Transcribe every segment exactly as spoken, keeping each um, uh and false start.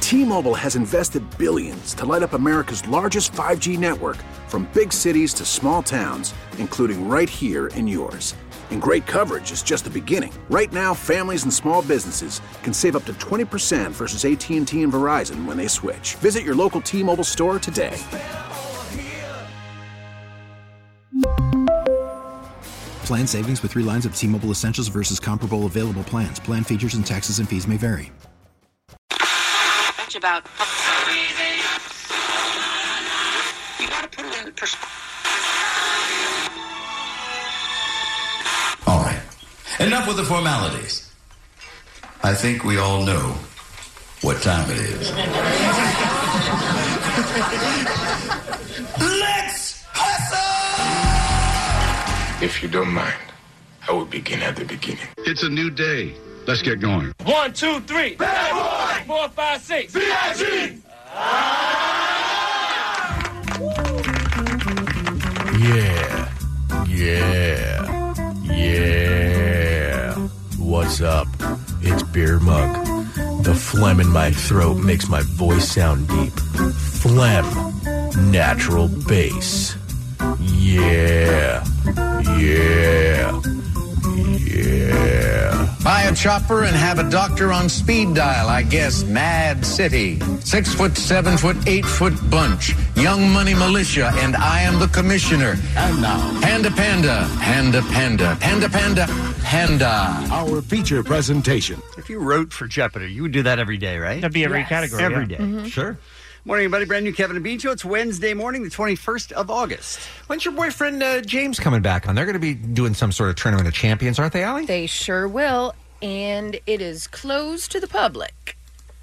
T-Mobile has invested billions to light up America's largest five G network, from big cities to small towns, including right here in yours. And great coverage is just the beginning. Right now, families and small businesses can save up to twenty percent versus A T and T and Verizon when they switch. Visit your local T-Mobile store today. Plan savings with three lines of T-Mobile Essentials versus comparable available plans. Plan features and taxes and fees may vary. About you gotta put it in perspective. All right. Enough with the formalities. I think we all know what time it is. Let's hustle! If you don't mind, I will begin at the beginning. It's a new day. Let's get going. One, two, three. Bad boy! Four, five, six. B I G! Yeah. Yeah. Yeah. What's up? It's Beer Mug. The phlegm in my throat makes my voice sound deep. Phlegm. Natural bass. Yeah. Yeah. Yeah. Buy a chopper and have a doctor on speed dial, I guess. Mad City. Six foot, seven foot, eight foot bunch. Young Money Militia, and I am the commissioner. And now, Panda Panda. Panda Panda. Panda Panda. Panda. our feature presentation. If you wrote for Jeopardy, you would do that every day, right? That'd be every Yes. category. Every yeah. day. Mm-hmm. Sure. Morning, everybody. Brand new Kevin and Bean Show. It's Wednesday morning, the twenty-first of August. When's your boyfriend uh, James coming back on? They're going to be doing some sort of tournament of champions, aren't they, Allie? They sure will, and it is closed to the public.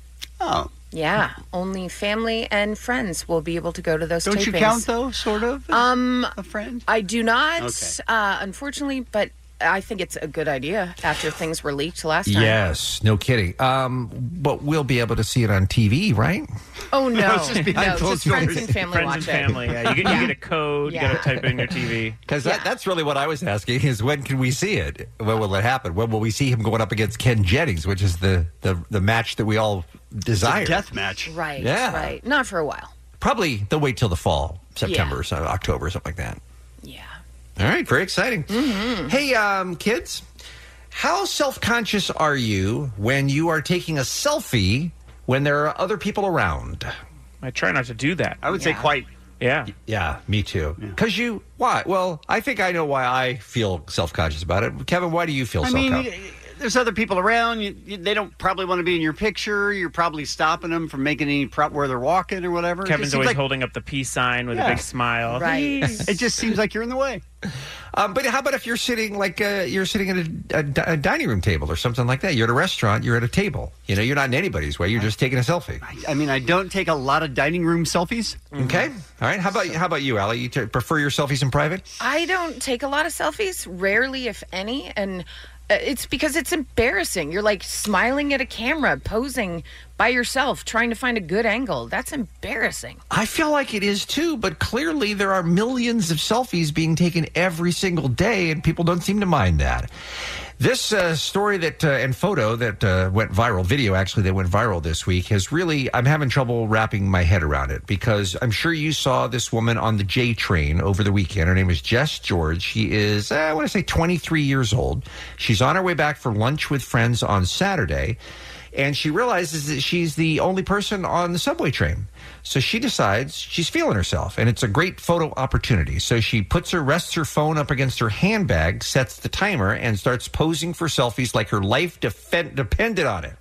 Oh. Yeah, only family and friends will be able to go to those Don't tapings. you count, though, sort of, as um, a friend? I do not, Okay. uh, unfortunately, but I think it's a good idea after things were leaked last time. Yes, no kidding. Um, but we'll be able to see it on T V, right? Oh, no. It's just no, it's just friends and family Friends watch and it. family, yeah. You get, you get a code, Yeah. you got to type it in your T V. Because that, that's really what I was asking is when can we see it? When will it happen? When will we see him going up against Ken Jennings, which is the, the, the match that we all desire? It's a death match. Right, Yeah. right. Not for a while. Probably they'll wait till the fall, September, Yeah. or so, October, something like that. Yeah. All right, very exciting. Mm-hmm. Hey, um, kids, how self-conscious are you when you are taking a selfie when there are other people around? I try not to do that. I would say Yeah. quite. Yeah. Yeah, me too. Because you, why? Well, I think I know why I feel self-conscious about it. Kevin, why do you feel I self-conscious? mean, there's other people around. You, you, they don't probably want to be in your picture. You're probably stopping them from making any prop where they're walking or whatever. It Kevin's just seems always like, holding up the peace sign with Yeah. a big smile. Right. It just seems like you're in the way. Um, but how about if you're sitting like uh, you're sitting at a, a, di- a dining room table or something like that? You're at a restaurant. You're at a table. You know, you're not in anybody's way. You're just taking a selfie. I, I mean, I don't take a lot of dining room selfies. Okay. All right. How about how about you, Allie? You t- prefer your selfies in private? I don't take a lot of selfies, rarely, if any, and uh, it's because it's embarrassing. You're like smiling at a camera, posing by yourself, trying to find a good angle. That's embarrassing. I feel like it is too, but clearly there are millions of selfies being taken every single day, and people don't seem to mind that. This uh, story that uh, and photo that uh, went viral, video actually that went viral this week, has really, I'm having trouble wrapping my head around it, because I'm sure you saw this woman on the J train over the weekend. Her name is Jess George. She is, uh, I want to say twenty-three years old. She's on her way back for lunch with friends on Saturday, and she realizes that she's the only person on the subway train. So she decides she's feeling herself, and it's a great photo opportunity. So she puts her, rests her phone up against her handbag, sets the timer, and starts posing for selfies like her life defend, depended on it.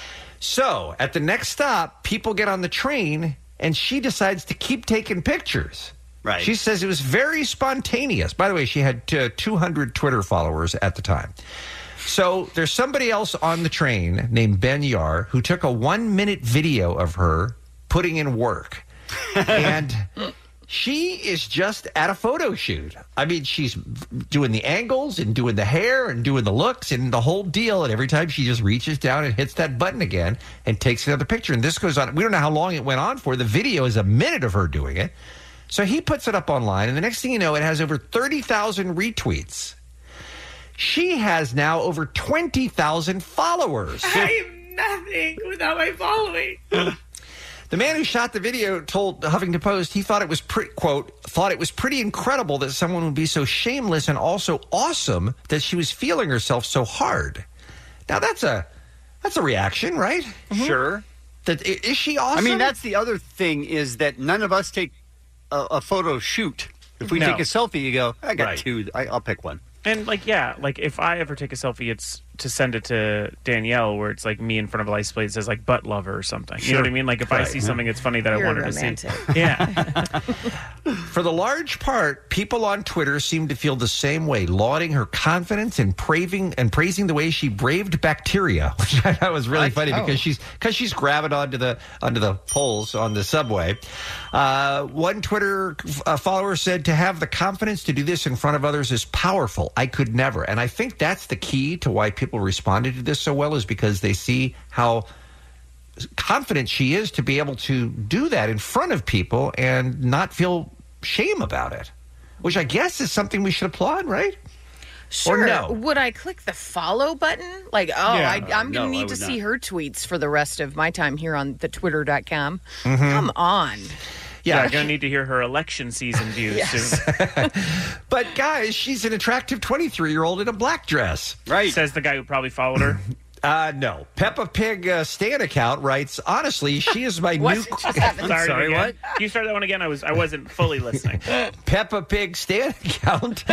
So at the next stop, people get on the train, and she decides to keep taking pictures. Right. She says it was very spontaneous. By the way, she had uh, two hundred Twitter followers at the time. So there's somebody else on the train named Ben Yar who took a one-minute video of her putting in work. And she is just at a photo shoot. I mean, she's doing the angles and doing the hair and doing the looks and the whole deal. And every time she just reaches down and hits that button again and takes another picture. And this goes on. We don't know how long it went on for. The video is a minute of her doing it. So he puts it up online. And the next thing you know, it has over thirty thousand retweets. She has now over twenty thousand followers. I am nothing without my following. The man who shot the video told Huffington Post he thought it was pretty, quote, thought it was pretty incredible that someone would be so shameless and also awesome that she was feeling herself so hard. Now, that's a that's a reaction, right? Mm-hmm. Sure. That, is she awesome? I mean, that's the other thing is that none of us take a, a photo shoot. If we No. take a selfie, you go, I got Right. two. I, I'll pick one. And, like, yeah, like, if I ever take a selfie, it's to send it to Danielle where it's, like, me in front of a license plate that says, like, butt lover or something. You know Sure. what I mean? Like, if I Right. see something that's funny that You're I want her romantic. to see. Yeah. For the large part, people on Twitter seem to feel the same way, lauding her confidence and praising and praising the way she braved bacteria, which I thought was really What? funny Oh. because she's because she's grabbing onto the onto the poles on the subway. Uh, one Twitter uh, follower said, "To have the confidence to do this in front of others is powerful. I could never." And I think that's the key to why people responded to this so well, is because they see how confident she is to be able to do that in front of people and not feel shame about it, which I guess is something we should applaud, right? Sure. Or no? Would I click the follow button? Like, oh, Yeah. I, I'm No, going I to need would to see not. her tweets for the rest of my time here on the twitter dot com. Mhm. Come on. Yeah, gonna need to hear her election season views Yes. soon. But guys, she's an attractive twenty-three-year-old in a black dress. Right. Says the guy who probably followed her. Uh, no. Peppa Pig uh, Stan account writes, honestly, she is my new... What just happened? Sorry, Sorry, again. what? Can you start that one again? I was I wasn't fully listening. Peppa Pig Stan account.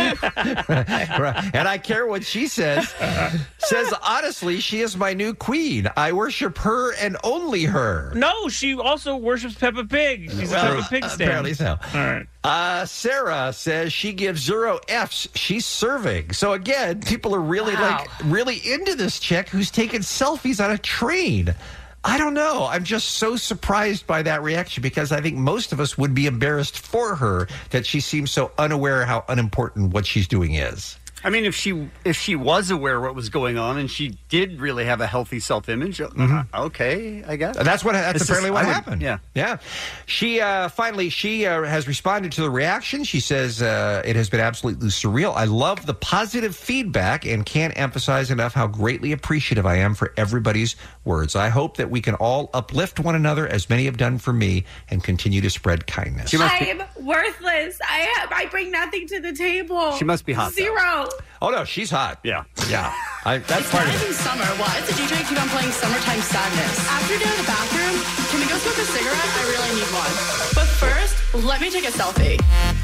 And I care what she says. Says, honestly, she is my new queen. I worship her and only her. No, she also worships Peppa Pig. She's Well, a Peppa Pig stan. apparently so. All right. Uh, Sarah says she gives zero F's. She's serving. So again, people are really Wow. like really into this chick who's taking selfies on a train. I don't know. I'm just so surprised by that reaction because I think most of us would be embarrassed for her that she seems so unaware how unimportant what she's doing is. I mean, if she if she was aware what was going on and she did really have a healthy self-image, uh, okay, I guess. And that's what that's It's apparently just- what I would- happened. yeah. yeah. She uh, finally she uh, has responded to the reaction. She says uh, it has been absolutely surreal. I love the positive feedback and can't emphasize enough how greatly appreciative I am for everybody's words. I hope that we can all uplift one another as many have done for me and continue to spread kindness. She must be, I'm worthless. I have, I bring nothing to the table. She must be hot, though. Zero. Oh no, she's hot. yeah. Yeah, I, that's It's part not of even it. summer. Why does the D J keep on playing Summertime Sadness? After you're done in the bathroom, can we go smoke a cigarette? I really need one. But first, let me take a selfie.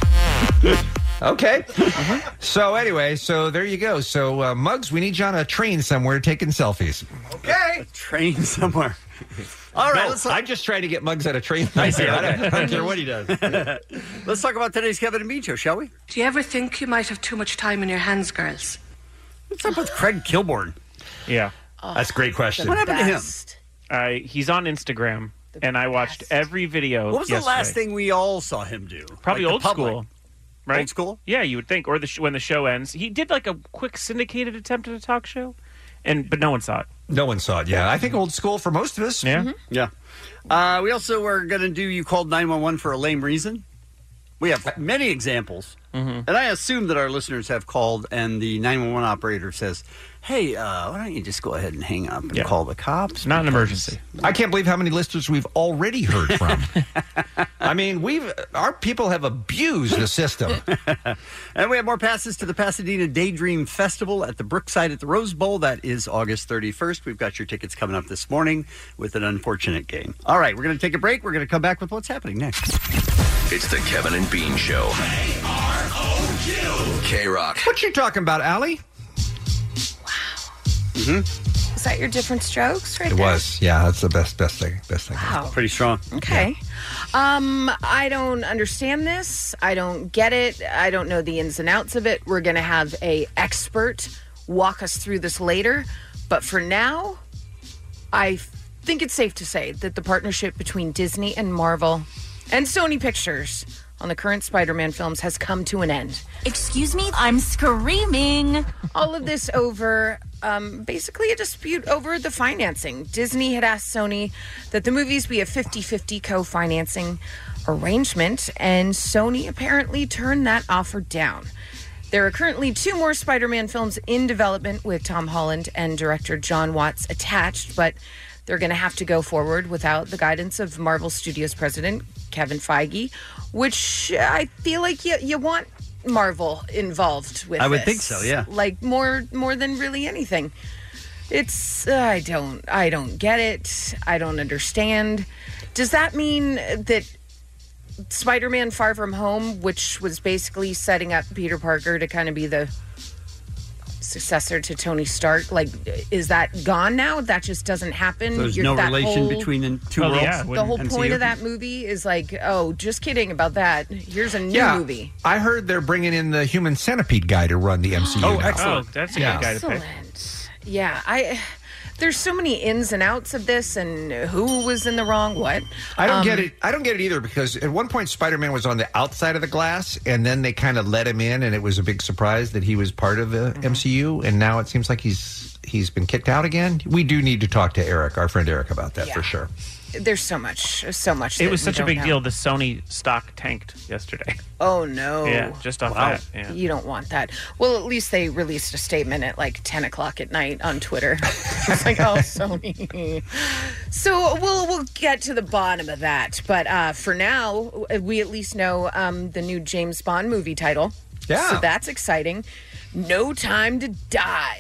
Okay. So anyway, so there you go. So uh, Muggs, we need you on a train somewhere taking selfies. Okay. A train somewhere. All right, No, let's I'm just trying to get Muggs on a train. I see, I, don't, okay. I don't care what he does. let's talk about today's Kevin and Bean show, shall we? Do you ever think you might have too much time in your hands, girls? What's up with Craig Kilborn? Yeah. That's a great question. What happened to him? Best. Uh, he's on Instagram, and I watched every video. What was yesterday. the last thing we all saw him do? Probably Like the old public? school. Right? Old school? Yeah, you would think. Or the sh- when the show ends, he did like a quick syndicated attempt at a talk show, and but no one saw it. No one saw it. Yeah, I think old school for most of us. Yeah. Yeah. Uh, we also are going to do You Called nine one one for a Lame Reason. We have many examples. Mm-hmm. And I assume that our listeners have called and the nine one one operator says, hey, uh, why don't you just go ahead and hang up and Yeah. call the cops? Not an emergency. I can't believe how many listeners we've already heard from. I mean, we've our people have abused the system. And we have more passes to the Pasadena Daydream Festival at the Brookside at the Rose Bowl. That is August thirty-first. We've got your tickets coming up this morning with an unfortunate game. All right, we're going to take a break. We're going to come back with what's happening next. It's the Kevin and Bean Show. K R O Q. K-Rock. What you talking about, Allie? Mm-hmm. Is that your different strokes right It there? was. Yeah, that's the best best thing. Best thing. Wow. Pretty strong. Okay. Um, I don't understand this. I don't get it. I don't know the ins and outs of it. We're going to have a expert walk us through this later. But for now, I think it's safe to say that the partnership between Disney and Marvel and Sony Pictures on the current Spider-Man films has come to an end. Excuse me, I'm screaming. All of this over um, basically a dispute over the financing. Disney had asked Sony that the movies be a fifty-fifty co-financing arrangement, and Sony apparently turned that offer down. There are currently two more Spider-Man films in development with Tom Holland and director John Watts attached, but they're going to have to go forward without the guidance of Marvel Studios president Kevin Feige, which I feel like you, you want Marvel involved with. I would this. think so, yeah. Like more more than really anything. It's uh, I don't I don't get it. I don't understand. Does that mean that Spider-Man Far From Home, which was basically setting up Peter Parker to kind of be the successor to Tony Stark, like, is that gone now? That just doesn't happen? So there's You're- no that relation whole- between the two Oh, worlds? yeah, The whole M C U? point of that movie is like, oh, just kidding about that. Here's a new Yeah, movie. I heard they're bringing in the Human Centipede guy to run the M C U. Oh, now. excellent. Oh, that's a Yeah. good guy to pick. Excellent. Yeah, I. There's so many ins and outs of this, and who was in the wrong what. I don't Um, get it. I don't get it either because at one point Spider-Man was on the outside of the glass, and then they kind of let him in, and it was a big surprise that he was part of the Mm-hmm. M C U. And now it seems like he's he's been kicked out again. We do need to talk to Eric, our friend Eric, about that for sure. There's so much, so much. It that was we such a don't big know. deal. The Sony stock tanked yesterday. Oh no! Yeah, just off Wow. that. Yeah. You don't want that. Well, at least they released a statement at like ten o'clock at night on Twitter. It's like, oh, Sony. So we'll we'll get to the bottom of that. But uh, for now, we at least know um, the new James Bond movie title. Yeah. So that's exciting. No Time to Die.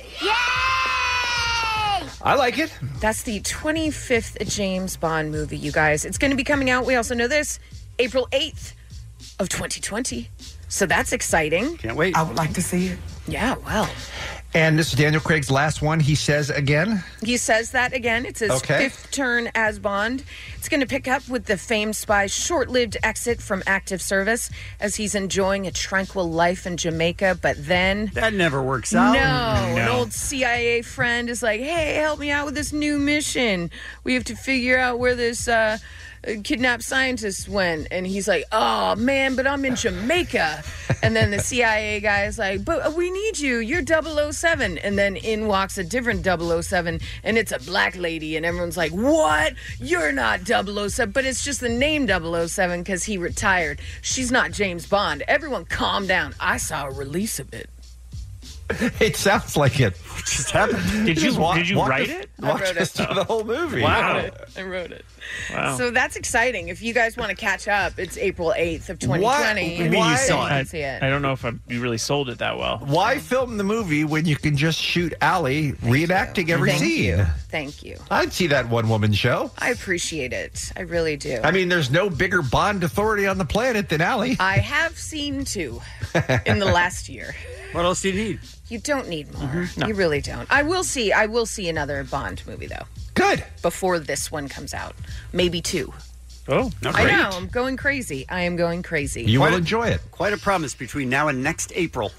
I like it. That's the twenty-fifth James Bond movie, you guys. It's going to be coming out, we also know this, April eighth of twenty twenty. So that's exciting. Can't wait. I would like to see it. Yeah, well. And this is Daniel Craig's last one. He says again. He says that again. It's his Okay. fifth turn as Bond. It's going to pick up with the famed spy's short-lived exit from active service as he's enjoying a tranquil life in Jamaica. But then... That never works out. No. An old C I A friend is like, hey, help me out with this new mission. We have to figure out where this... Uh, kidnapped scientist went, and he's like, oh man, but I'm in Jamaica. And then the C I A guy is like, but we need you, you're double oh seven. And then in walks a different double oh seven, and it's a black lady, and everyone's like, what? You're not double oh seven. But it's just the name double oh seven because he retired. She's not James Bond. Everyone calm down. I saw a release of it. It sounds like it just happened. Did you Just walk- did you walk write us- it? I Walk wrote us it. through the whole movie. Wow. I wrote it. I wrote it. Wow. So that's exciting. If you guys want to catch up, it's April eighth of twenty twenty. Why- I mean, you saw I, can see it. I don't know if I, you really sold it that well. Why film the movie when you can just shoot Allie reenacting every Thank scene? you. Thank you. I'd see that one-woman show. I appreciate it. I really do. I mean, there's no bigger Bond authority on the planet than Allie. I have seen two in the last year. What else do you need? You don't need more. Mm-hmm. No. You really don't. I will see. I will see another Bond movie though. Good. Before this one comes out, maybe two. Oh, I know. I'm going crazy. I am going crazy. You Quite will a- enjoy it. Quite a promise between now and next April.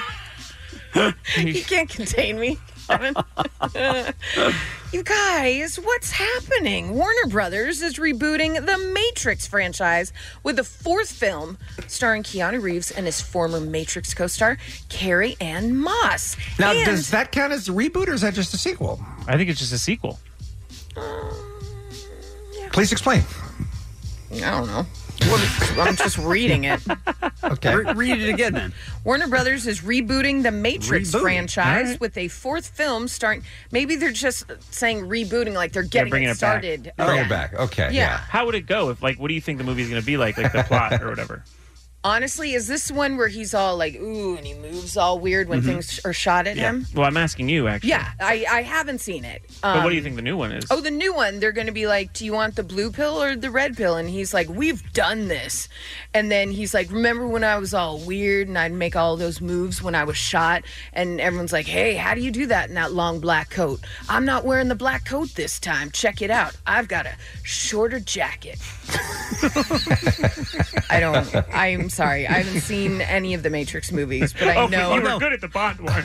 You can't contain me, Kevin. You guys, what's happening? Warner Brothers is rebooting the Matrix franchise with the fourth film starring Keanu Reeves and his former Matrix co-star, Carrie Ann Moss. Now, And- does that count as a reboot or is that just a sequel? I think it's just a sequel. Please explain. I don't know. I'm just reading it. Okay. Re- read it again then. Warner Brothers is rebooting the Matrix Rebooting. franchise All right. with a fourth film starring. Maybe they're just saying rebooting, like they're getting bringing it it back. started. Bring Yeah. it back. Okay. Yeah. Yeah. How would it go? If like, what do you think the movie's going to be like? Like the plot or whatever. Honestly, is this one where he's all like, ooh, and he moves all weird when things are shot at him? Well, I'm asking you actually. Yeah, I, I haven't seen it. But what do you Um, think the new one is? Oh, the new one, they're going to be like, do you want the blue pill or the red pill? And he's like, we've done this. And then he's like, remember when I was all weird and I'd make all those moves when I was shot? And everyone's like, hey, how do you do that in that long black coat? I'm not wearing the black coat this time. Check it out. I've got a shorter jacket. I don't, I'm sorry. I haven't seen any of the Matrix movies, but I oh, know. you were good at the Bond one.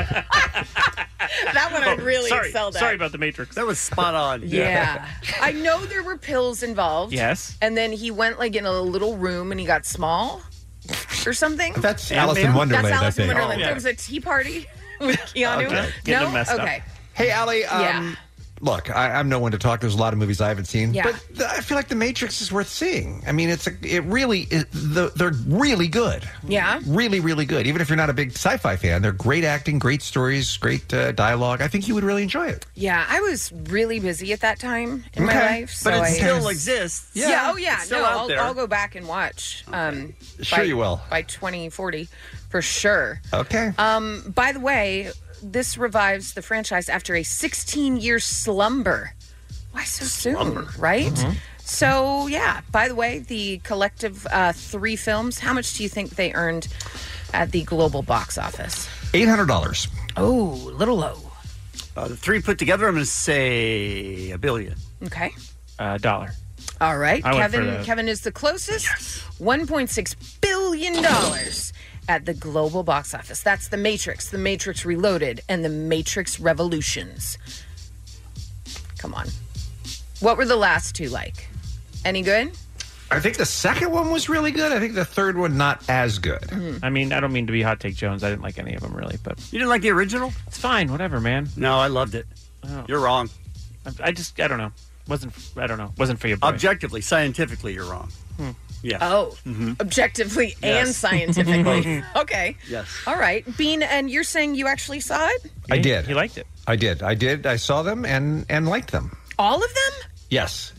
That one I really Oh, sorry, excelled at. sorry about the Matrix. That was spot on. Yeah. I know there were pills involved. Yes. And then he went like in a little room and he got small or something. That's And Alice in man? Wonderland, That's Alice I in think. Wonderland. Oh, yeah. There was a tea party with Keanu. Okay. Getting No? him messed up. Okay. Hey, Allie, um, Yeah. look, I, I'm no one to talk. There's a lot of movies I haven't seen, Yeah. but th- I feel like The Matrix is worth seeing. I mean, it's a, it really is, the, they're really good. Yeah. Really, really good. Even if you're not a big sci-fi fan, they're great acting, great stories, great uh, dialogue. I think you would really enjoy it. Yeah, I was really busy at that time in my Okay. life. So But it I, still exists. Yeah. Yeah, oh yeah. it's still no, out I'll, there. I'll go back and watch. Um, Sure by- you will. By twenty forty, for sure. Okay. Um, by the way, this revives the franchise after a sixteen-year slumber. Why so soon, right? Mm-hmm. So, yeah. By the way, the collective uh, three films, how much do you think they earned at the global box office? eight hundred dollars. Oh, a little low. Uh, the three put together, I'm going to say a billion. Okay. Uh, dollar. All right. I went for Kevin the- Kevin is the closest. one point six billion dollars at the global box office. That's The Matrix, The Matrix Reloaded, and The Matrix Revolutions. Come on. What were the last two like? Any good? I think the second one was really good. I think the third one not as good. Mm-hmm. I mean, I don't mean to be hot take Jones. I didn't like any of them really, but You didn't like the original? it's fine. Whatever, man. No, I loved it. Oh. You're wrong. I, I just, I don't know. Wasn't, I don't know. Wasn't for you, boy. Objectively, scientifically, you're wrong. Hmm. Yeah. Oh, Mhm. objectively Yes. and scientifically. Okay. Yes. All right. Bean, and you're saying you actually saw it? I did. He liked it. I did. I did. I saw them and and liked them. All of them? Yes.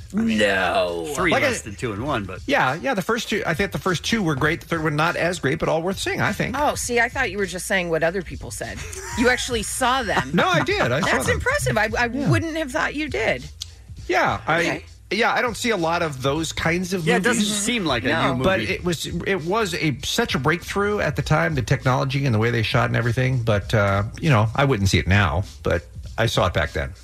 No. Three Like less I- than two and one, but Yeah, yeah. The first two, I think the first two were great. The third one not as great, but all worth seeing. I think. Oh, see, I thought you were just saying what other people said. You actually saw them. No, I did. I saw That's them. impressive. I, I wouldn't have thought you did. Yeah, I. Okay. Yeah, I don't see a lot of those kinds of yeah, it movies. doesn't seem like a No. new movie. But it was it was a such a breakthrough at the time, the technology and the way they shot and everything. But uh, you know, I wouldn't see it now, but I saw it back then.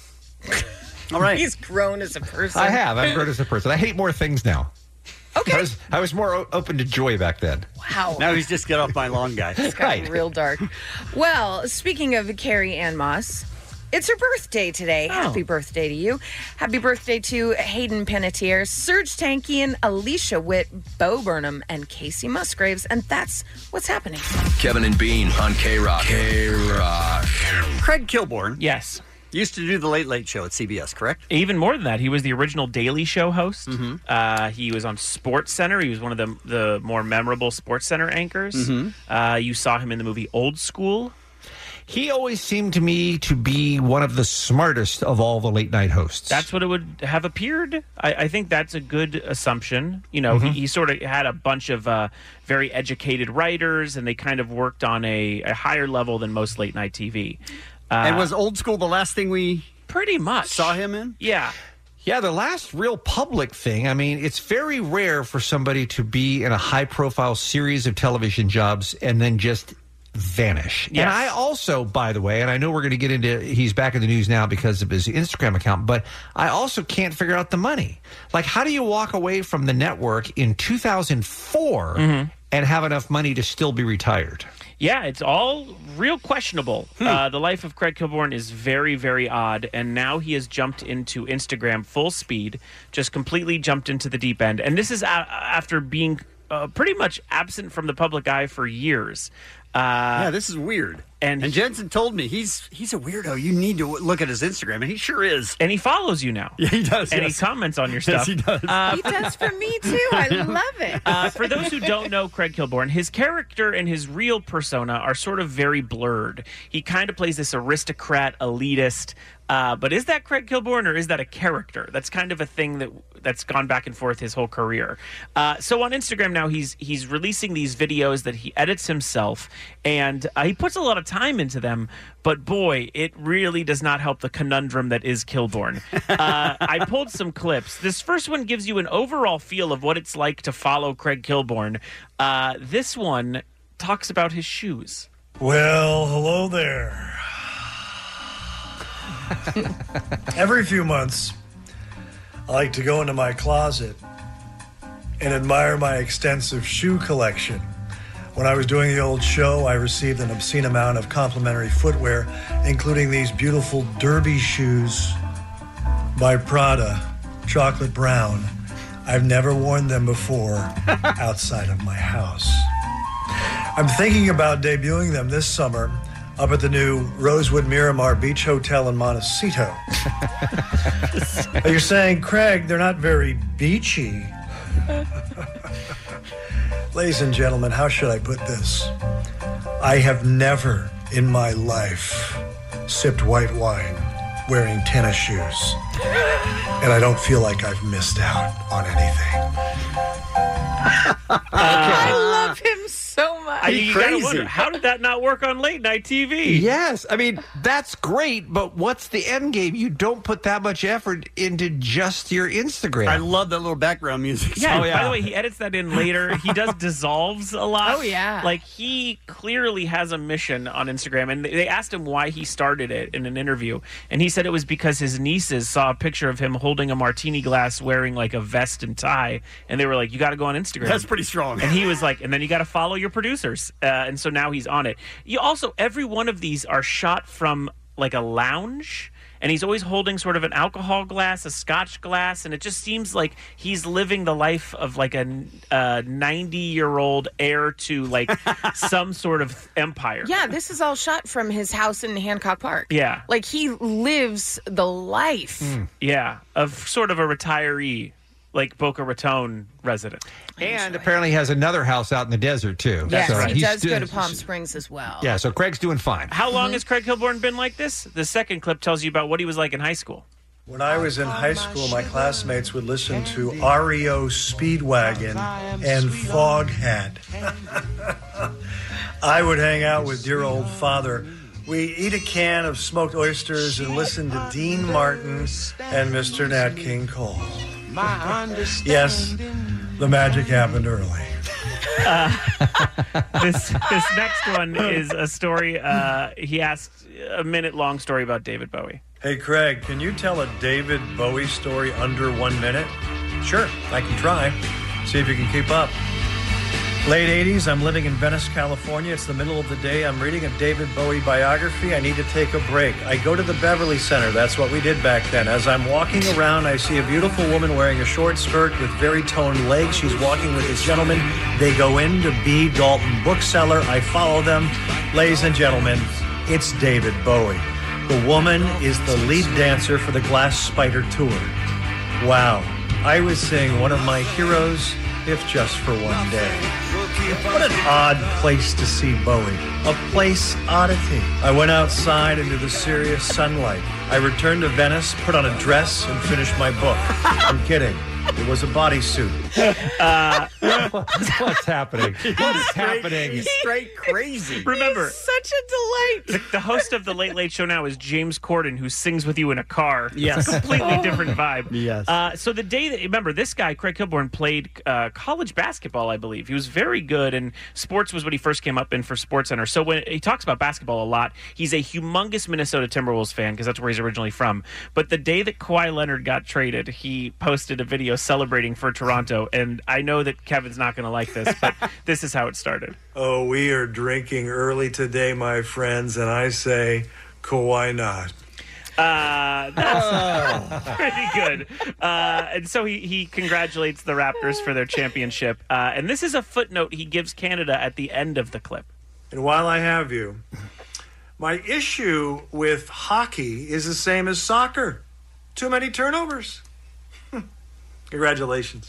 All right. He's grown as a person. I have. I'm grown as a person. I hate more things now. Okay. I was I was more o- open to joy back then. Wow. Now he's just get off my lawn, guy. It's gotten real dark. Well, speaking of Carrie Ann Moss, it's her birthday today. Oh. Happy birthday to you. Happy birthday to Hayden Panettiere, Serge Tankian, Alicia Witt, Bo Burnham, and Casey Musgraves. And that's what's happening. Kevin and Bean on K-Rock. K-Rock. Craig Kilborn Yes. used to do the Late Late Show at C B S, correct? Even more than that, he was the original Daily Show host. Mm-hmm. Uh, he was on Sports Center. He was one of the the more memorable Sports Center anchors. Mm-hmm. Uh, you saw him in the movie Old School. He always seemed to me to be one of the smartest of all the late night hosts. That's what it would have appeared. I, I think that's a good assumption. You know, he, he sort of had a bunch of uh, very educated writers, and they kind of worked on a, a higher level than most late night T V. Uh, and was Old School the last thing we pretty much saw him in? Yeah. Yeah, the last real public thing. I mean, it's very rare for somebody to be in a high profile series of television jobs and then just vanish. Yes. And I also, by the way, and I know we're going to get into, he's back in the news now because of his Instagram account, but I also can't figure out the money. Like, how do you walk away from the network in two thousand four Mm-hmm. and have enough money to still be retired? Yeah, it's all real questionable. Hmm. Uh, the life of Craig Kilborn is very, very odd, and now he has jumped into Instagram full speed, just completely jumped into the deep end. And this is a- after being uh, pretty much absent from the public eye for years. Uh, yeah, this is weird. And, and Jensen told me he's he's a weirdo. You need to look at his Instagram, and he sure is. And he follows you now. Yeah, he does. And yes. he comments on your Yes, stuff. he does. Uh, He does for me, too. I love it. Uh, for those who don't know Craig Kilborn, his character and his real persona are sort of very blurred. He kind of plays this aristocrat, elitist. Uh, but is that Craig Kilborn or is that a character? That's kind of a thing that that's gone back and forth his whole career. Uh, so on Instagram now, he's he's releasing these videos that he edits himself, and uh, he puts a lot of time into them. But boy, it really does not help the conundrum that is Kilborn. Uh, I pulled some clips. This first one gives you an overall feel of what it's like to follow Craig Kilborn. Uh, this one talks about his shoes. Well, hello there. Every few months, I like to go into my closet and admire my extensive shoe collection. When I was doing the old show, I received an obscene amount of complimentary footwear, including these beautiful derby shoes by Prada, chocolate brown. I've never worn them before outside of my house. I'm thinking about debuting them this summer up at the new Rosewood Miramar Beach Hotel in Montecito. You're saying, Craig, they're not very beachy. Ladies and gentlemen, how should I put this? I have never in my life sipped white wine wearing tennis shoes. And I don't feel like I've missed out on anything. I love him so much. I, you gotta wonder, how did that not work on late night T V? Yes. I mean, that's great, but what's the end game? You don't put that much effort into just your Instagram. I love that little background music. Yeah, Oh, by the way, he edits that in later. He does dissolves a lot. Oh, yeah. Like, he clearly has a mission on Instagram. And they asked him why he started it in an interview. And he said it was because his nieces saw a picture of him holding a martini glass wearing, like, a vest and tie. And they were like, you got to go on Instagram. That's pretty strong. And he was like, and then you got to follow your producers. Uh, and so now he's on it. You also, every one of these are shot from, like, a lounge. And he's always holding sort of an alcohol glass, a scotch glass, and it just seems like he's living the life of like a ninety-year-old heir to like some sort of empire. Yeah, this is all shot from his house in Hancock Park. Yeah. Like, he lives the life. Mm. Yeah, of sort of a retiree, like Boca Raton resident. And apparently has another house out in the desert, too. Yes, So he he's does go doing- to Palm Springs as well. Yeah, so Craig's doing fine. How long has Craig Kilborn been like this? The second clip tells you about what he was like in high school. When I was in high school, my classmates would listen to R E O Speedwagon and Foghat. I would hang out with dear old father. We eat a can of smoked oysters and listen to Dean Martin and Mister Nat King Cole. Yes, the magic happened early. Uh, this this next one is a story. Uh, he asked a minute long story about David Bowie. Hey, Craig, can you tell a David Bowie story under one minute? Sure, I can try. See if you can keep up. Late eighties, I'm living in Venice, California. It's the middle of the day. I'm reading a David Bowie biography. I need to take a break. I go to the Beverly Center. That's what we did back then. As I'm walking around, I see a beautiful woman wearing a short skirt with very toned legs. She's walking with this gentleman. They go into B. Dalton Bookseller. I follow them. Ladies and gentlemen, it's David Bowie. The woman is the lead dancer for the Glass Spider Tour. Wow. I was seeing one of my heroes, if just for one day. What an odd place to see Bowie. A place oddity. I went outside into the serious sunlight. I returned to Venice, put on a dress, and finished my book. I'm kidding. It was a bodysuit. Uh, What's happening? What is happening? He's straight crazy. Remember, such a delight. The, the host of the Late Late Show now is James Corden, who sings with you in a car. Yes. It's a completely different vibe. Yes. Uh, so the day that, remember, this guy, Craig Kilborn, played uh, college basketball, I believe. He was very good, and sports was what he first came up in for SportsCenter. So when he talks about basketball a lot, he's a humongous Minnesota Timberwolves fan, because that's where he's originally from. But the day that Kawhi Leonard got traded, he posted a video celebrating for Toronto, and I know that Kevin's not going to like this, but this is how it started. Oh, we are drinking early today, my friends, and I say, Kawhi not. Uh, that's pretty good. Uh, and so he, he congratulates the Raptors for their championship. Uh, and this is a footnote he gives Canada at the end of the clip. And while I have you, my issue with hockey is the same as soccer. Too many turnovers. Congratulations.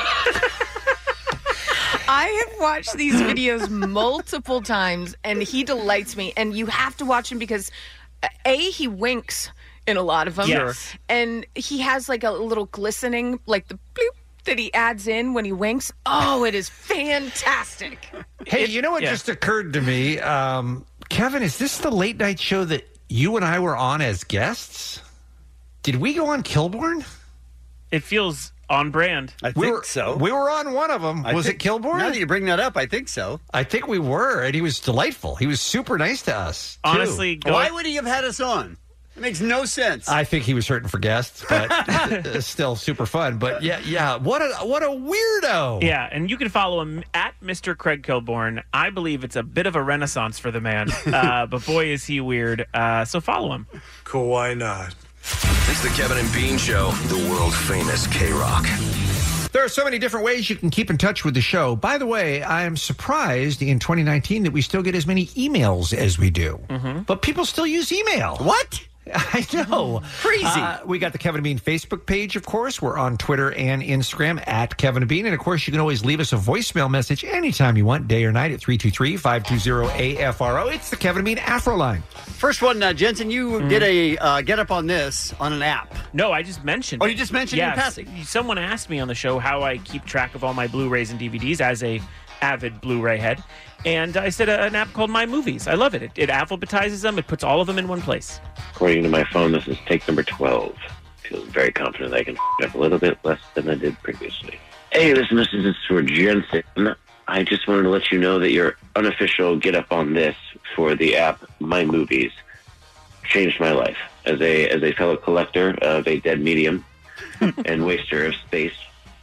I have watched these videos multiple times, and he delights me. And you have to watch him because, uh, A, he winks in a lot of them. Yes. And he has like a little glistening, like the bloop that he adds in when he winks. Oh, it is fantastic. Hey, you know what yeah. just occurred to me? Um, Kevin, is this the late night show that you and I were on as guests? Did we go on Kilborn? It feels on brand. I think we were, so. We were on one of them. I was think, it Kilborn? Now that you bring that up, I think so. I think we were, and he was delightful. He was super nice to us, too. Honestly, go Why would he have had us on? It makes no sense. I think he was hurting for guests, but still super fun. But yeah, yeah, what a what a weirdo. Yeah, and you can follow him at Mister Craig Kilborn. I believe it's a bit of a renaissance for the man, uh, but boy, is he weird. Uh, so follow him. Kawhi not. It's the Kevin and Bean Show, the world famous K-Rock. There are so many different ways you can keep in touch with the show. By the way, I am surprised in twenty nineteen that we still get as many emails as we do. Mm-hmm. But people still use email. What? I know. Crazy. Uh, we got the Kevin and Bean Facebook page, of course. We're on Twitter and Instagram at Kevin and Bean. And, of course, you can always leave us a voicemail message anytime you want, day or night, at three two three, five two zero, A F R O. It's the Kevin and Bean Afro line. First one, uh, Jensen, you mm. did a uh, get up on this on an app. No, I just mentioned Oh, it. you just mentioned yes. it in passing? Someone asked me on the show how I keep track of all my Blu-rays and D V Ds as a avid Blu-ray head. And I said uh, an app called My Movies. I love it. it. It alphabetizes them. It puts all of them in one place. According to my phone, this is take number twelve. I feel very confident I can f- up a little bit less than I did previously. Hey, listen, this is for Jensen. I just wanted to let you know that your unofficial get up on this for the app My Movies changed my life. As a as a fellow collector of a dead medium and waster of space,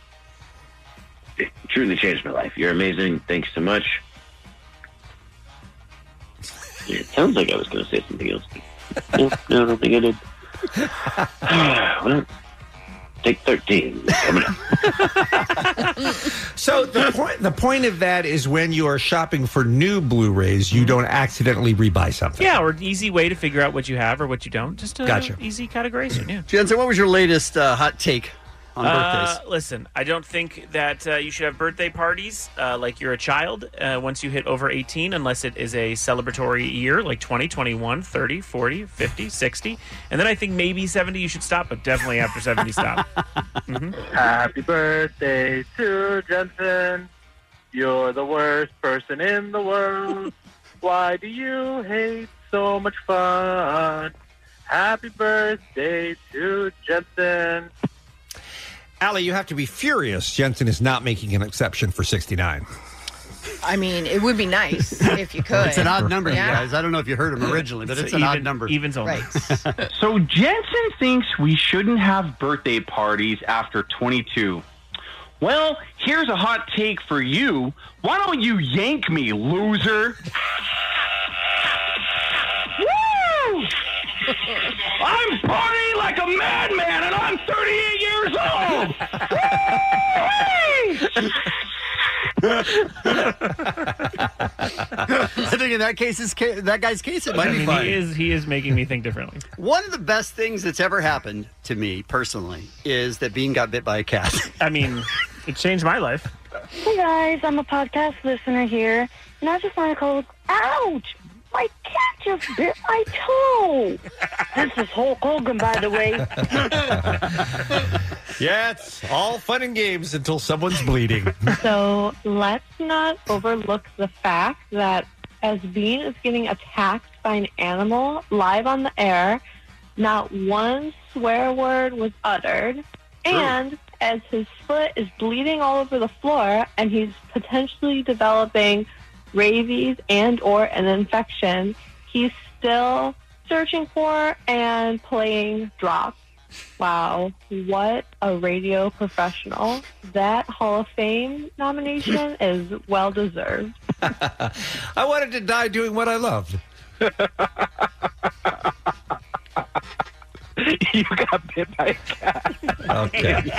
it truly changed my life. You're amazing. Thanks so much. It sounds like I was going to say something else. No, no, I don't think I did. Well, take thirteen. Coming up. So the point, the point of that is when you are shopping for new Blu-rays, you don't accidentally rebuy something. Yeah, or an easy way to figure out what you have or what you don't. Just a Gotcha. easy categorization, yeah. Jensen, what was your latest uh, hot take on birthdays? Uh, listen, I don't think that uh, you should have birthday parties uh, like you're a child uh, once you hit over eighteen, unless it is a celebratory year like twenty, twenty-one, thirty, forty, fifty, sixty. And then I think maybe seventy you should stop, but definitely after seventy stop. Mm-hmm. Happy birthday to Jensen. You're the worst person in the world. Why do you hate so much fun? Happy birthday to Jensen. Allie, you have to be furious. Jensen is not making an exception for sixty-nine. I mean, it would be nice if you could. It's an odd number, Yeah. you guys. I don't know if you heard him originally, but it's, It's an even- odd number. Evens only. Right. So Jensen thinks we shouldn't have birthday parties after twenty-two. Well, here's a hot take for you. Why don't you yank me, loser? Woo! I'm partying like a madman, and I'm thirty-eight years old. I think in that case, his ca- that guy's case, it might I be mean, fine. he is he is making me think differently. One of the best things that's ever happened to me personally is that Bean got bit by a cat. I mean, it changed my life. Hey guys, I'm a podcast listener here, and I just want to call. Ouch! My cat just bit my toe. This is Hulk Hogan, by the way. Yeah, it's all fun and games until someone's bleeding. So let's not overlook the fact that as Bean is getting attacked by an animal live on the air, not one swear word was uttered. And as his foot is bleeding all over the floor and he's potentially developing rabies and or an infection, he's still searching for and playing drop. Wow, what a radio professional. That Hall of Fame nomination is well deserved. I wanted to die doing what I loved. You got bit by a cat. Okay.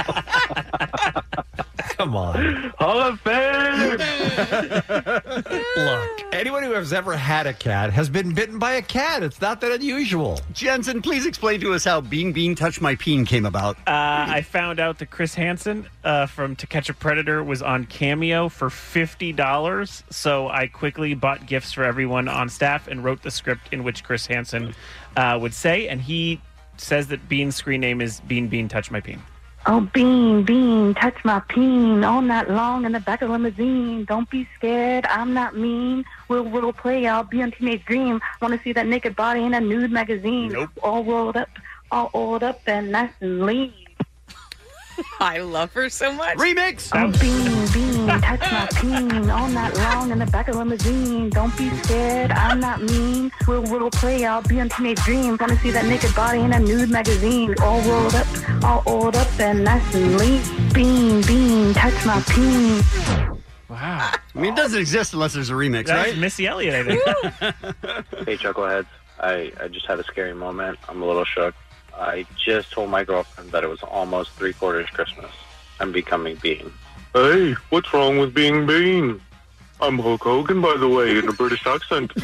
Come on. Hall of Fame. Look, anyone who has ever had a cat has been bitten by a cat. It's not that unusual. Jensen, please explain to us how Bean Bean Touch My Peen came about. Uh, I found out that Chris Hansen uh, from To Catch a Predator was on Cameo for fifty dollars. So I quickly bought gifts for everyone on staff and wrote the script in which Chris Hansen uh, would say. And he says that Bean's screen name is Bean Bean Touch My Peen. Oh, Bean, Bean, touch my peen all night long in the back of a limousine. Don't be scared, I'm not mean. We'll, we'll play, I'll be on Teenage Dream. Want to see that naked body in a nude magazine. Nope. All rolled up, all oiled up and nice and lean. I love her so much. Remix. Oh, Bean, Bean, touch my peen all night long in the back of a limousine. Don't be scared, I'm not mean. We'll, we'll play, I'll be on Teenage Dream. Want to see that naked body in a nude magazine. All rolled up, all oiled up and nice and lean. Bean, Bean, touch my peen. Wow. I mean, it doesn't exist unless there's a remix, That right? was Missy Elliott, I think. Hey, Chuckleheads. I, I just had a scary moment. I'm a little shook. I just told my girlfriend that it was almost three quarters Christmas. I'm becoming Bean. Hey, what's wrong with being Bean? I'm Hulk Hogan, by the way, in a British accent.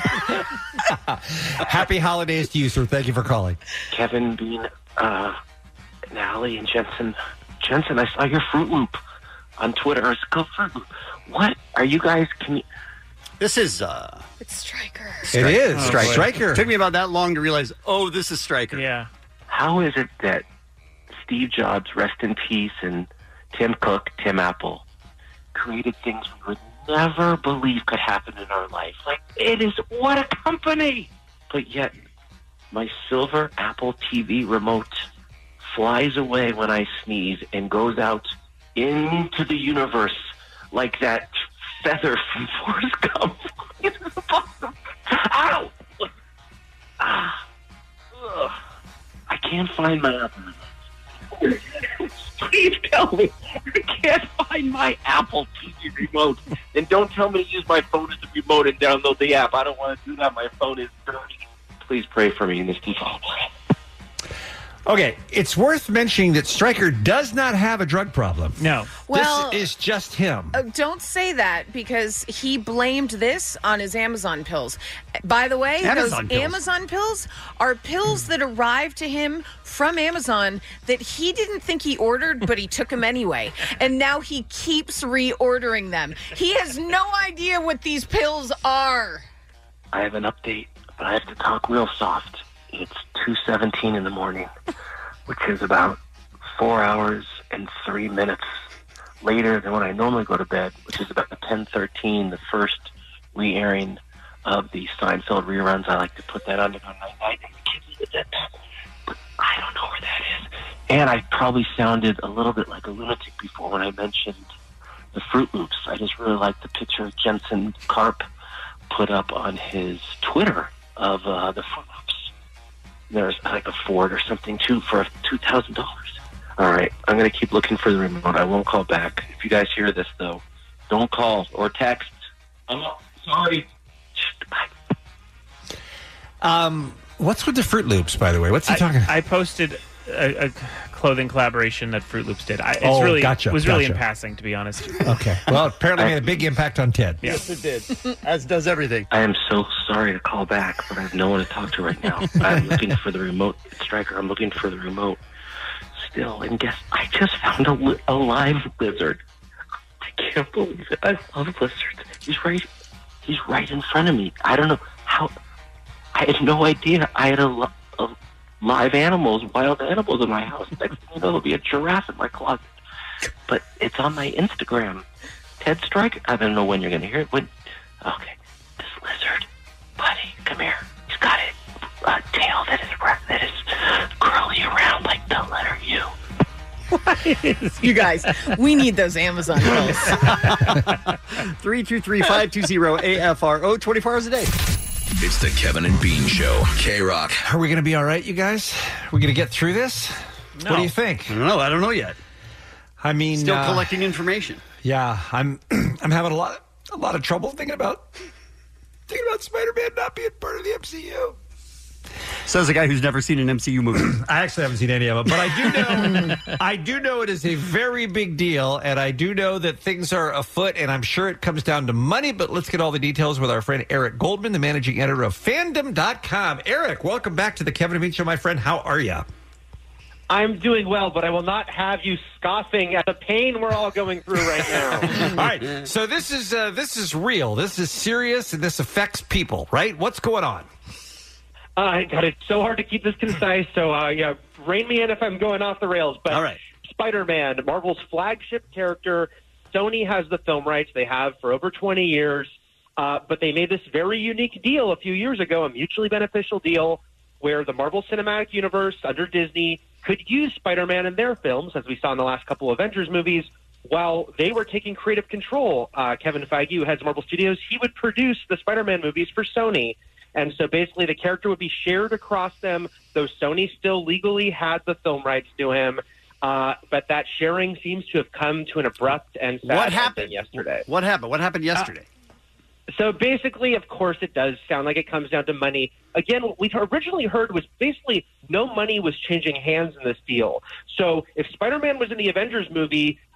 Happy holidays to you, sir. Thank you for calling. Kevin, Bean, uh, and Allie and Jensen. Jensen, I saw your Fruit Loop on Twitter. It's called Fruit Loop. What are you guys? Can you? This is uh It's Stryker. Stryker. It is. Oh, Stryker. Stryker. It took me about that long to realize, oh, this is Stryker. Yeah. How is it that Steve Jobs, rest in peace, and Tim Cook, Tim Apple, created things we would never believe could happen in our life? Like, it is, what a company! But yet, my silver Apple T V remote flies away when I sneeze and goes out into the universe like that feather from Forrest Gump. It's awesome. Ow! Ah. Ugh. I can't find my Apple remote. Please tell me. I can't find my Apple T V remote. And don't tell me to use my phone as the remote and download the app. I don't want to do that. My phone is dirty. Please pray for me in this default. Okay, it's worth mentioning that Stryker does not have a drug problem. No. Well, this is just him. Uh, don't say that because he blamed this on his Amazon pills. By the way, Amazon those pills. Amazon pills are pills that arrived to him from Amazon that he didn't think he ordered, but he took them anyway. And now he keeps reordering them. He has no idea what these pills are. I have an update, but I have to talk real soft. It's two seventeen in the morning, which is about four hours and three minutes later than when I normally go to bed, which is about ten thirteen, the first re-airing of the Seinfeld reruns. I like to put that on to go night-night, and the kids get that back. But I don't know where that is. And I probably sounded a little bit like a lunatic before when I mentioned the Fruit Loops. I just really like the picture Jensen Karp put up on his Twitter of uh, the Fruit Loops. There's like a Ford or something, too, for two thousand dollars. All right, I'm going to keep looking for the remote. I won't call back. If you guys hear this, though, don't call or text. I'm sorry. Um, what's with the Fruit Loops, by the way? What's he I, talking about? I posted a, a clothing collaboration that Fruit Loops did. I, it's Oh, really gotcha, was really in gotcha. passing, to be honest. Okay. Well, apparently made a big impact on Ted. Yeah. Yes, it did. As does everything. I am so sorry to call back, but I have no one to talk to right now. I'm looking for the remote. Stryker, I'm looking for the remote still. And guess, I just found a, li- a live lizard. I can't believe it. I love lizards. He's right, he's right in front of me. I don't know how, I had no idea I had a, li- a live animals, wild animals in my house. Next thing you know, there'll be a giraffe in my closet. But it's on my Instagram. Ted Stryker. I don't know when you're going to hear it. When, okay. This lizard, buddy, come here. He's got a, a tail that is ra- that is curly around like the letter U. You guys, we need those Amazon pills. three two three, five two zero, A F R O, twenty-four hours a day. It's the Kevin and Bean Show. K-Rock. Are we going to be all right, you guys? We're going to get through this? No. What do you think? I don't know. I don't know yet. I mean, Still uh, collecting information. Yeah, I'm. I'm having a lot, a lot of trouble thinking about, thinking about Spider-Man not being part of the M C U. Says a guy who's never seen an M C U movie. I actually haven't seen any of them, but I do know I do know it is a very big deal, and I do know that things are afoot, and I'm sure it comes down to money, but let's get all the details with our friend Eric Goldman, the managing editor of fandom dot com. Eric, welcome back to the Kevin and Bean Show, my friend. How are you? I'm doing well, but I will not have you scoffing at the pain we're all going through right now. All right, so this is uh, this is real. This is serious, and this affects people, right? What's going on? Uh, God, it's so hard to keep this concise, so uh, yeah, rein me in if I'm going off the rails. But all right. Spider-Man, Marvel's flagship character, Sony has the film rights. They have for over twenty years, uh, but they made this very unique deal a few years ago, a mutually beneficial deal where the Marvel Cinematic Universe under Disney could use Spider-Man in their films, as we saw in the last couple of Avengers movies, while they were taking creative control. Uh, Kevin Feige, who heads Marvel Studios, he would produce the Spider-Man movies for Sony. And so basically the character would be shared across them, though Sony still legally had the film rights to him. Uh, but that sharing seems to have come to an abrupt and sad What happened ending yesterday. What happened? What happened yesterday? Uh, so basically, of course, it does sound like it comes down to money. Again, what we originally heard was basically no money was changing hands in this deal. So if Spider-Man was in the Avengers movie,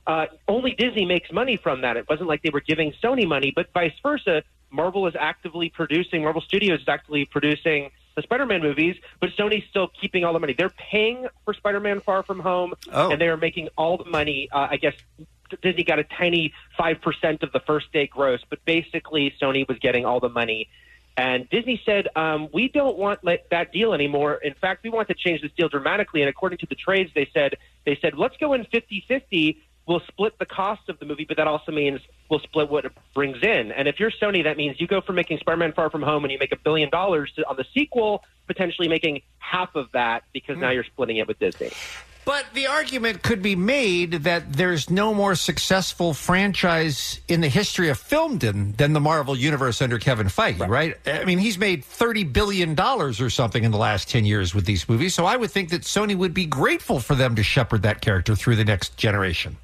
uh, only Disney makes money from that. It wasn't like they were giving Sony money, but vice versa. Marvel is actively producing, Marvel Studios is actively producing the Spider-Man movies, but Sony's still keeping all the money. They're paying for Spider-Man Far From Home, oh. and they are making all the money. Uh, I guess Disney got a tiny five percent of the first day gross, but basically Sony was getting all the money. And Disney said, um, we don't want let, that deal anymore. In fact, we want to change this deal dramatically. And according to the trades, they said, they said, let's go in fifty-fifty. We'll split the cost of the movie, but that also means we'll split what it brings in. And if you're Sony, that means you go from making Spider-Man Far From Home and you make a billion dollars to, on the sequel, potentially making half of that because mm. now you're splitting it with Disney. But the argument could be made that there's no more successful franchise in the history of filmdom than the Marvel Universe under Kevin Feige, right? right? I mean, he's made thirty billion dollars or something in the last ten years with these movies, so I would think that Sony would be grateful for them to shepherd that character through the next generation.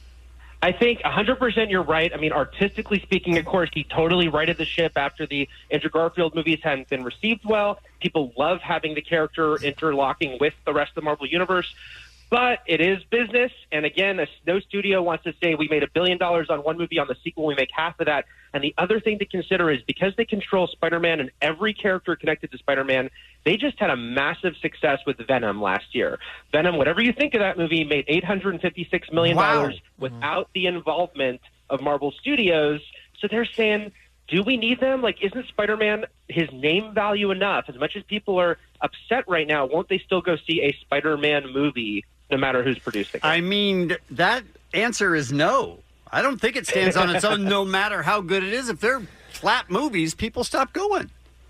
I think one hundred percent you're right. I mean, artistically speaking, of course, he totally righted the ship after the Andrew Garfield movies hadn't been received well. People love having the character interlocking with the rest of the Marvel Universe. But it is business, and again, no studio wants to say we made a billion dollars on one movie, on the sequel we make half of that. And the other thing to consider is because they control Spider-Man and every character connected to Spider-Man, they just had a massive success with Venom last year. Venom, whatever you think of that movie, made eight hundred fifty-six million dollars wow. without the involvement of Marvel Studios. So they're saying, do we need them? Like, isn't Spider-Man his name value enough? As much as people are upset right now, won't they still go see a Spider-Man movie no matter who's producing it? I mean, that answer is no. I don't think it stands on its own no matter how good it is. If they're flat movies, people stop going.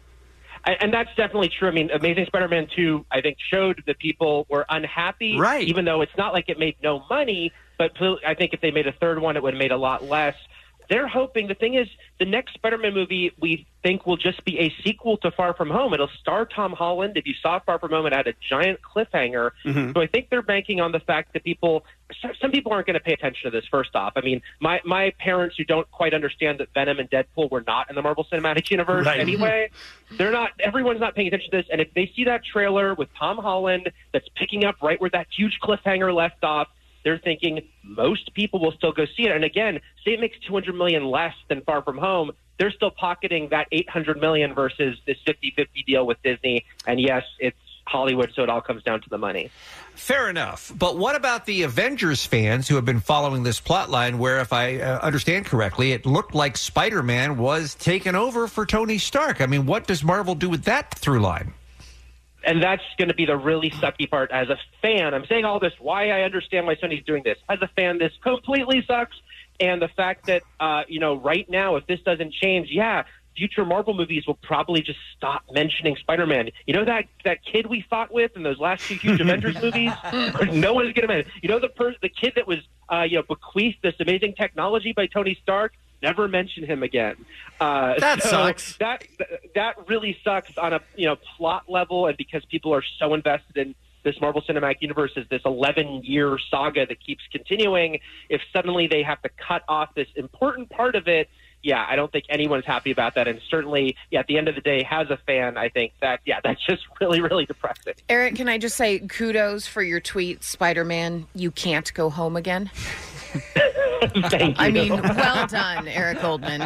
And that's definitely true. I mean, Amazing Spider-Man two, I think, showed that people were unhappy, right? Even though it's not like it made no money, but I think if they made a third one, it would have made a lot less. They're hoping, the thing is, the next Spider-Man movie we think will just be a sequel to Far From Home. It'll star Tom Holland. If you saw Far From Home, it had a giant cliffhanger. Mm-hmm. So I think they're banking on the fact that people, some people aren't going to pay attention to this, first off. I mean, my, my parents who don't quite understand that Venom and Deadpool were not in the Marvel Cinematic Universe right. anyway, they're not, everyone's not paying attention to this. And if they see that trailer with Tom Holland that's picking up right where that huge cliffhanger left off, they're thinking most people will still go see it. And again, say it makes two hundred million dollars less than Far From Home, they're still pocketing that eight hundred million dollars versus this fifty-fifty deal with Disney. And yes, it's Hollywood, so it all comes down to the money. Fair enough. But what about the Avengers fans who have been following this plotline where, if I uh, understand correctly, it looked like Spider-Man was taken over for Tony Stark? I mean, what does Marvel do with that through line? And that's going to be the really sucky part. As a fan, I'm saying all this, why I understand why Sony's doing this. As a fan, this completely sucks. And the fact that, uh, you know, right now, if this doesn't change, yeah, future Marvel movies will probably just stop mentioning Spider-Man. You know that, that kid we fought with in those last two huge Avengers movies? No one's going to mention. You know the per- the kid that was, uh, you know, bequeathed this amazing technology by Tony Stark? Never mention him again. Uh, that so sucks. That that really sucks on a you know plot level, and because people are so invested in this Marvel Cinematic Universe as this eleven-year saga that keeps continuing. If suddenly they have to cut off this important part of it, yeah, I don't think anyone's happy about that. And certainly, yeah, at the end of the day, as a fan, I think that yeah, that's just really, really depressing. Eric, can I just say kudos for your tweet, Spider-Man, you can't go home again? Thank you. I mean, well done, Eric Goldman.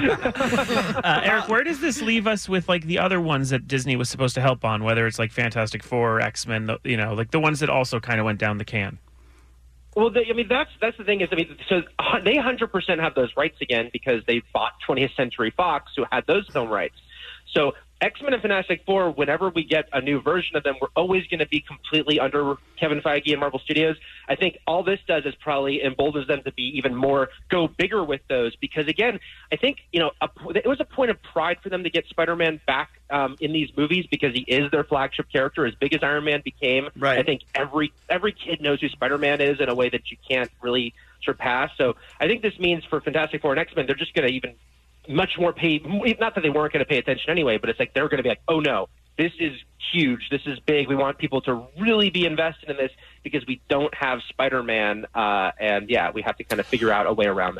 uh, Eric, where does this leave us with like the other ones that Disney was supposed to help on, whether it's like Fantastic Four or X-Men, you know, like the ones that also kind of went down the can? Well, they, I mean, that's that's the thing is, I mean, so they one hundred percent have those rights again because they bought twentieth Century Fox, who had those film rights. So X-Men and Fantastic Four, whenever we get a new version of them, we're always going to be completely under Kevin Feige and Marvel Studios. I think all this does is probably emboldens them to be even more, go bigger with those. Because, again, I think, you know, a, it was a point of pride for them to get Spider-Man back um, in these movies because he is their flagship character. As big as Iron Man became, right. I think every every kid knows who Spider-Man is in a way that you can't really surpass. So I think this means for Fantastic Four and X-Men, they're just going to even much more pay, not that they weren't going to pay attention anyway, but it's like they're going to be like, oh no, this is huge, this is big, we want people to really be invested in this because we don't have Spider-Man, uh, and yeah, we have to kind of figure out a way around that.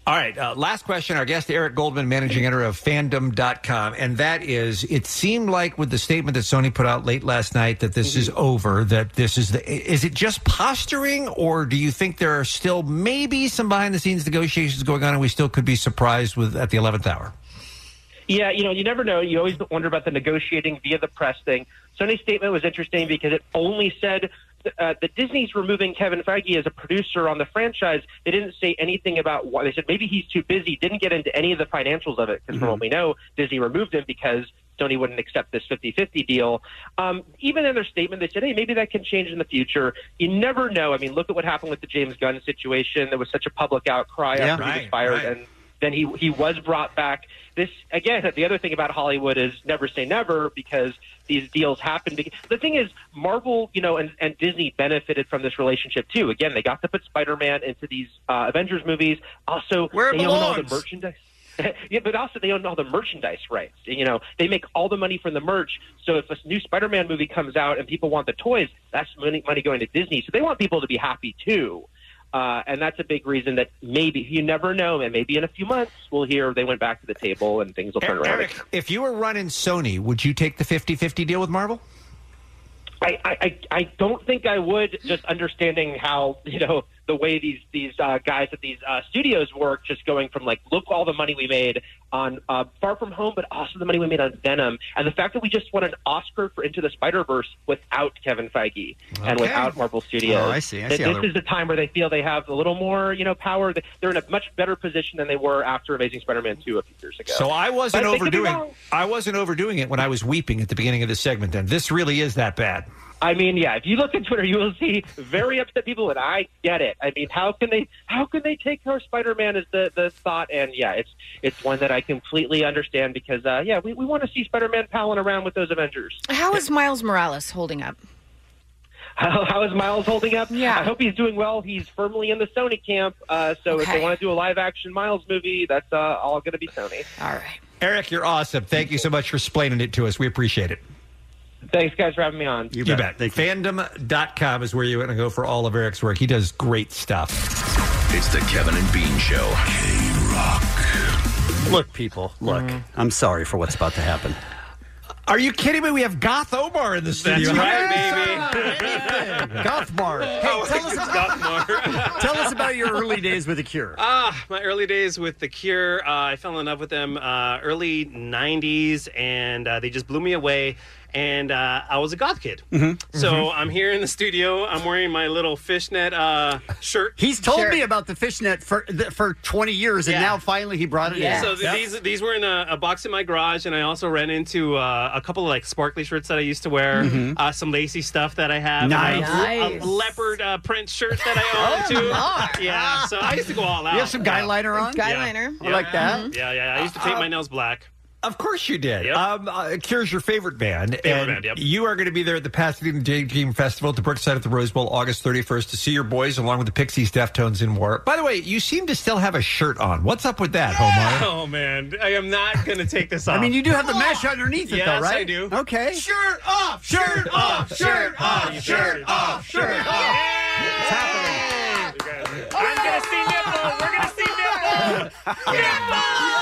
All right, uh, last question. Our guest, Eric Goldman, managing editor of fandom dot com. And that is, it seemed like with the statement that Sony put out late last night that this mm-hmm. is over, that this is the, is it just posturing, or do you think there are still maybe some behind the scenes negotiations going on and we still could be surprised with at the eleventh hour? Yeah, you know, you never know. You always wonder about the negotiating via the press thing. Sony's statement was interesting because it only said uh, that Disney's removing Kevin Feige as a producer on the franchise. They didn't say anything about why. They said maybe he's too busy, didn't get into any of the financials of it, because mm-hmm. from what we know, Disney removed him because Sony wouldn't accept this fifty-fifty deal. Um, even in their statement, they said, hey, maybe that can change in the future. You never know. I mean, look at what happened with the James Gunn situation. There was such a public outcry yeah, after right, he was fired, right. and then he he was brought back. This, again, the other thing about Hollywood is never say never, because these deals happen. The thing is, Marvel, you know, and, and Disney benefited from this relationship too. Again, they got to put Spider-Man into these uh, Avengers movies. Also, Where it they belongs. own all the merchandise. Yeah, but also they own all the merchandise rights. You know, they make all the money from the merch. So if a new Spider-Man movie comes out and people want the toys, that's money, money going to Disney. So they want people to be happy too. Uh, and that's a big reason that maybe, you never know, and maybe in a few months we'll hear they went back to the table and things will turn around. Eric, if you were running Sony, would you take the fifty-fifty deal with Marvel? I, I, I don't think I would, just understanding how, you know, the way these these uh, guys at these uh, studios work, just going from like, look all the money we made on uh, Far From Home, but also the money we made on Venom, and the fact that we just won an Oscar for Into the Spider-Verse without Kevin Feige okay. and without Marvel Studios. Oh, I see. I that see this is the time where they feel they have a little more, you know, power. They're in a much better position than they were after Amazing Spider-Man two a few years ago. So I wasn't But overdoing. I wasn't overdoing it when I was weeping at the beginning of this segment. Then this really is that bad. I mean, yeah, if you look at Twitter, you will see very upset people, and I get it. I mean, how can they how can they take our Spider-Man as the, the thought? And, yeah, it's it's one that I completely understand because, uh, yeah, we, we want to see Spider-Man palling around with those Avengers. How is Miles Morales holding up? How, how is Miles holding up? Yeah. I hope he's doing well. He's firmly in the Sony camp. Uh, so Okay. if they want to do a live-action Miles movie, that's uh, all going to be Sony. All right. Eric, you're awesome. Thank you so much for explaining it to us. We appreciate it. Thanks, guys, for having me on. You, you bet. bet. fandom dot com is where you want to go for all of Eric's work. He does great stuff. It's the Kevin and Bean Show. K-Rock. Look, people, look. Mm. I'm sorry for what's about to happen. Are you kidding me? We have Goth Omar in the studio. That's right, baby. Gothmar. Hey, Oh, tell, us about, tell us about your early days with The Cure. Ah, my early days with The Cure. Uh, I fell in love with them uh, early nineties, and uh, they just blew me away. And uh, I was a goth kid. Mm-hmm. So Mm-hmm. I'm here in the studio. I'm wearing my little fishnet uh, shirt. He's told Sure. me about the fishnet for th- for twenty years, and Yeah. now finally he brought it Yeah. in. So th- these these were in a, a box in my garage, and I also ran into uh, a couple of like sparkly shirts that I used to wear, Mhm. uh, some lacy stuff that I have, Nice. and a, a Nice. leopard uh, print shirt that I own Oh, too. Lord. Yeah, so I used to go all out. You have some guy liner on? Guy Yeah. liner. I like that. Yeah, yeah. I used to paint Uh, my nails black. Of course you did. Yep. Um, uh, Cure's your favorite band. Favorite and band, yep. You are going to be there at the Pasadena Daydream Festival at the Brookside at the Rose Bowl August thirty-first to see your boys along with the Pixies, Deftones, and more. By the way, you seem to still have a shirt on. What's up with that, Omar? Oh, man. I am not going to take this off. I mean, you do have the mesh underneath it, Yes, though, right? I do. Okay. Shirt off! Shirt off! Shirt off! Shirt off! Shirt off! It's happening. I'm going to see nipple! We're going to see nipple! Nipple!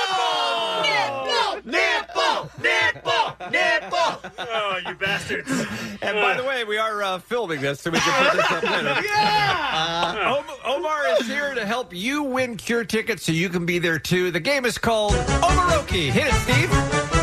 Nipple! Nipple! Nipple! Oh, you bastards. And by the way, we are uh, filming this, so we can put this up later. Yeah! Uh, Om- Omar is here to help you win Cure tickets so you can be there too. The game is called Omaroki. Hit it, Steve.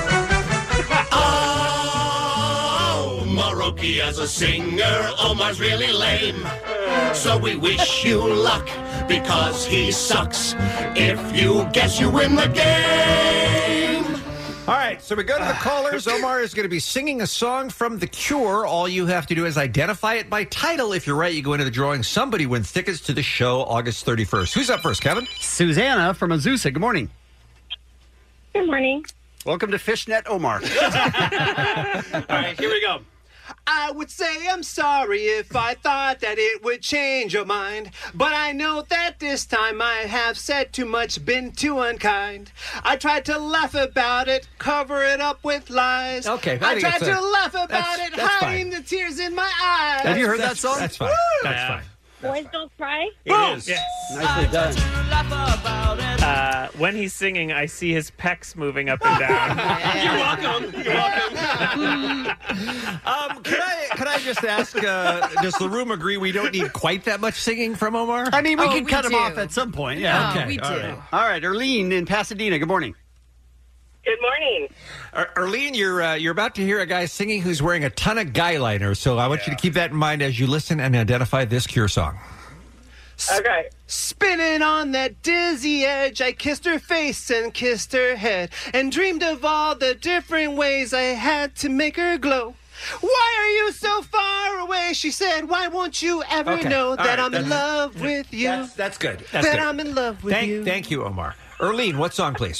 Oh, Maroki as a singer, Omar's really lame. So we wish you luck because he sucks. If you guess, you win the game. All right, so we go to the callers. Omar is going to be singing a song from The Cure. All you have to do is identify it by title. If you're right, you go into the drawing. Somebody wins tickets to the show August thirty-first. Who's up first, Kevin? Susanna from Azusa. Good morning. Good morning. Welcome to Fishnet Omar. All right, here we go. I would say I'm sorry if I thought that it would change your mind. But I know that this time I have said too much, been too unkind. I tried to laugh about it, cover it up with lies. Okay, I I think tried it's a- to laugh about that's- it, that's hiding the tears in my eyes. Have you heard that That's- song? That's fine. That's Yeah. fine. Boys Don't Cry? It is. Yes. Nicely done. Uh, when he's singing, I see his pecs moving up and down. You're welcome. You're welcome. Um, can I can I just ask? Uh, does the room agree we don't need quite that much singing from Omar? I mean, we Oh, can we cut him do. off at some point. Yeah. No, okay, we all do. right. All right, Erlene in Pasadena. Good morning. Good morning. Er- Erlene, you're uh, you're about to hear a guy singing who's wearing a ton of guy liner, so I want you to keep that in mind as you listen and identify this Cure song. Okay. Spinning on that dizzy edge, I kissed her face and kissed her head, and dreamed of all the different ways I had to make her glow. Why are you so far away? She said, why won't you ever Okay. know All that right, I'm in that's- love with you? That's, that's good. That's that good. I'm in love with thank, you. Thank you, Omar. Erlene, what song, please?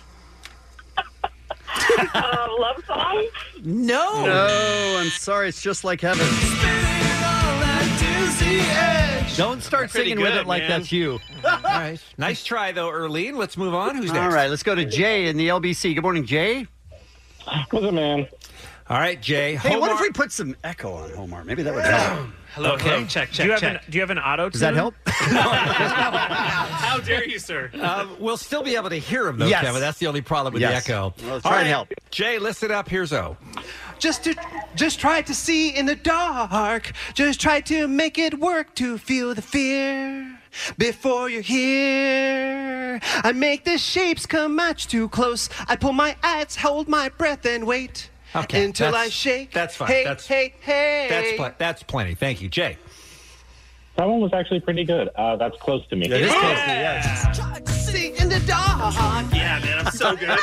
Uh, love song? No. No, I'm sorry. It's Just Like Heaven. Don't start Pretty singing with good, it like man. that's you. All right. Nice try, though, Erlene. Let's move on. Who's next? All right, let's go to Jay in the L B C. Good morning, Jay. What's up, man? All right, Jay. Hey, what if Homar- we put some echo on Homar? Maybe that would help. Hello, Okay. hello. Check, do you check, have check. an Do you have an auto? Does that help? How dare you, sir? Um, we'll still be able to hear him, though, Yes. Kevin. That's the only problem with Yes. the echo. Well, let's All try and right, help. Jay, listen up. Here's O. Just to, just try to see in the dark. Just try to make it work to feel the fear before you're here. I make the shapes come much too close. I pull my eyes, hold my breath, and wait Okay, until that's- I shake. that's fine. Hey, That's- hey, hey. That's pl- that's plenty. Thank you, Jay. That one was actually pretty good. Uh, that's close to me. It is close to yes. Try to see in the dark. Yeah, man, I'm so good.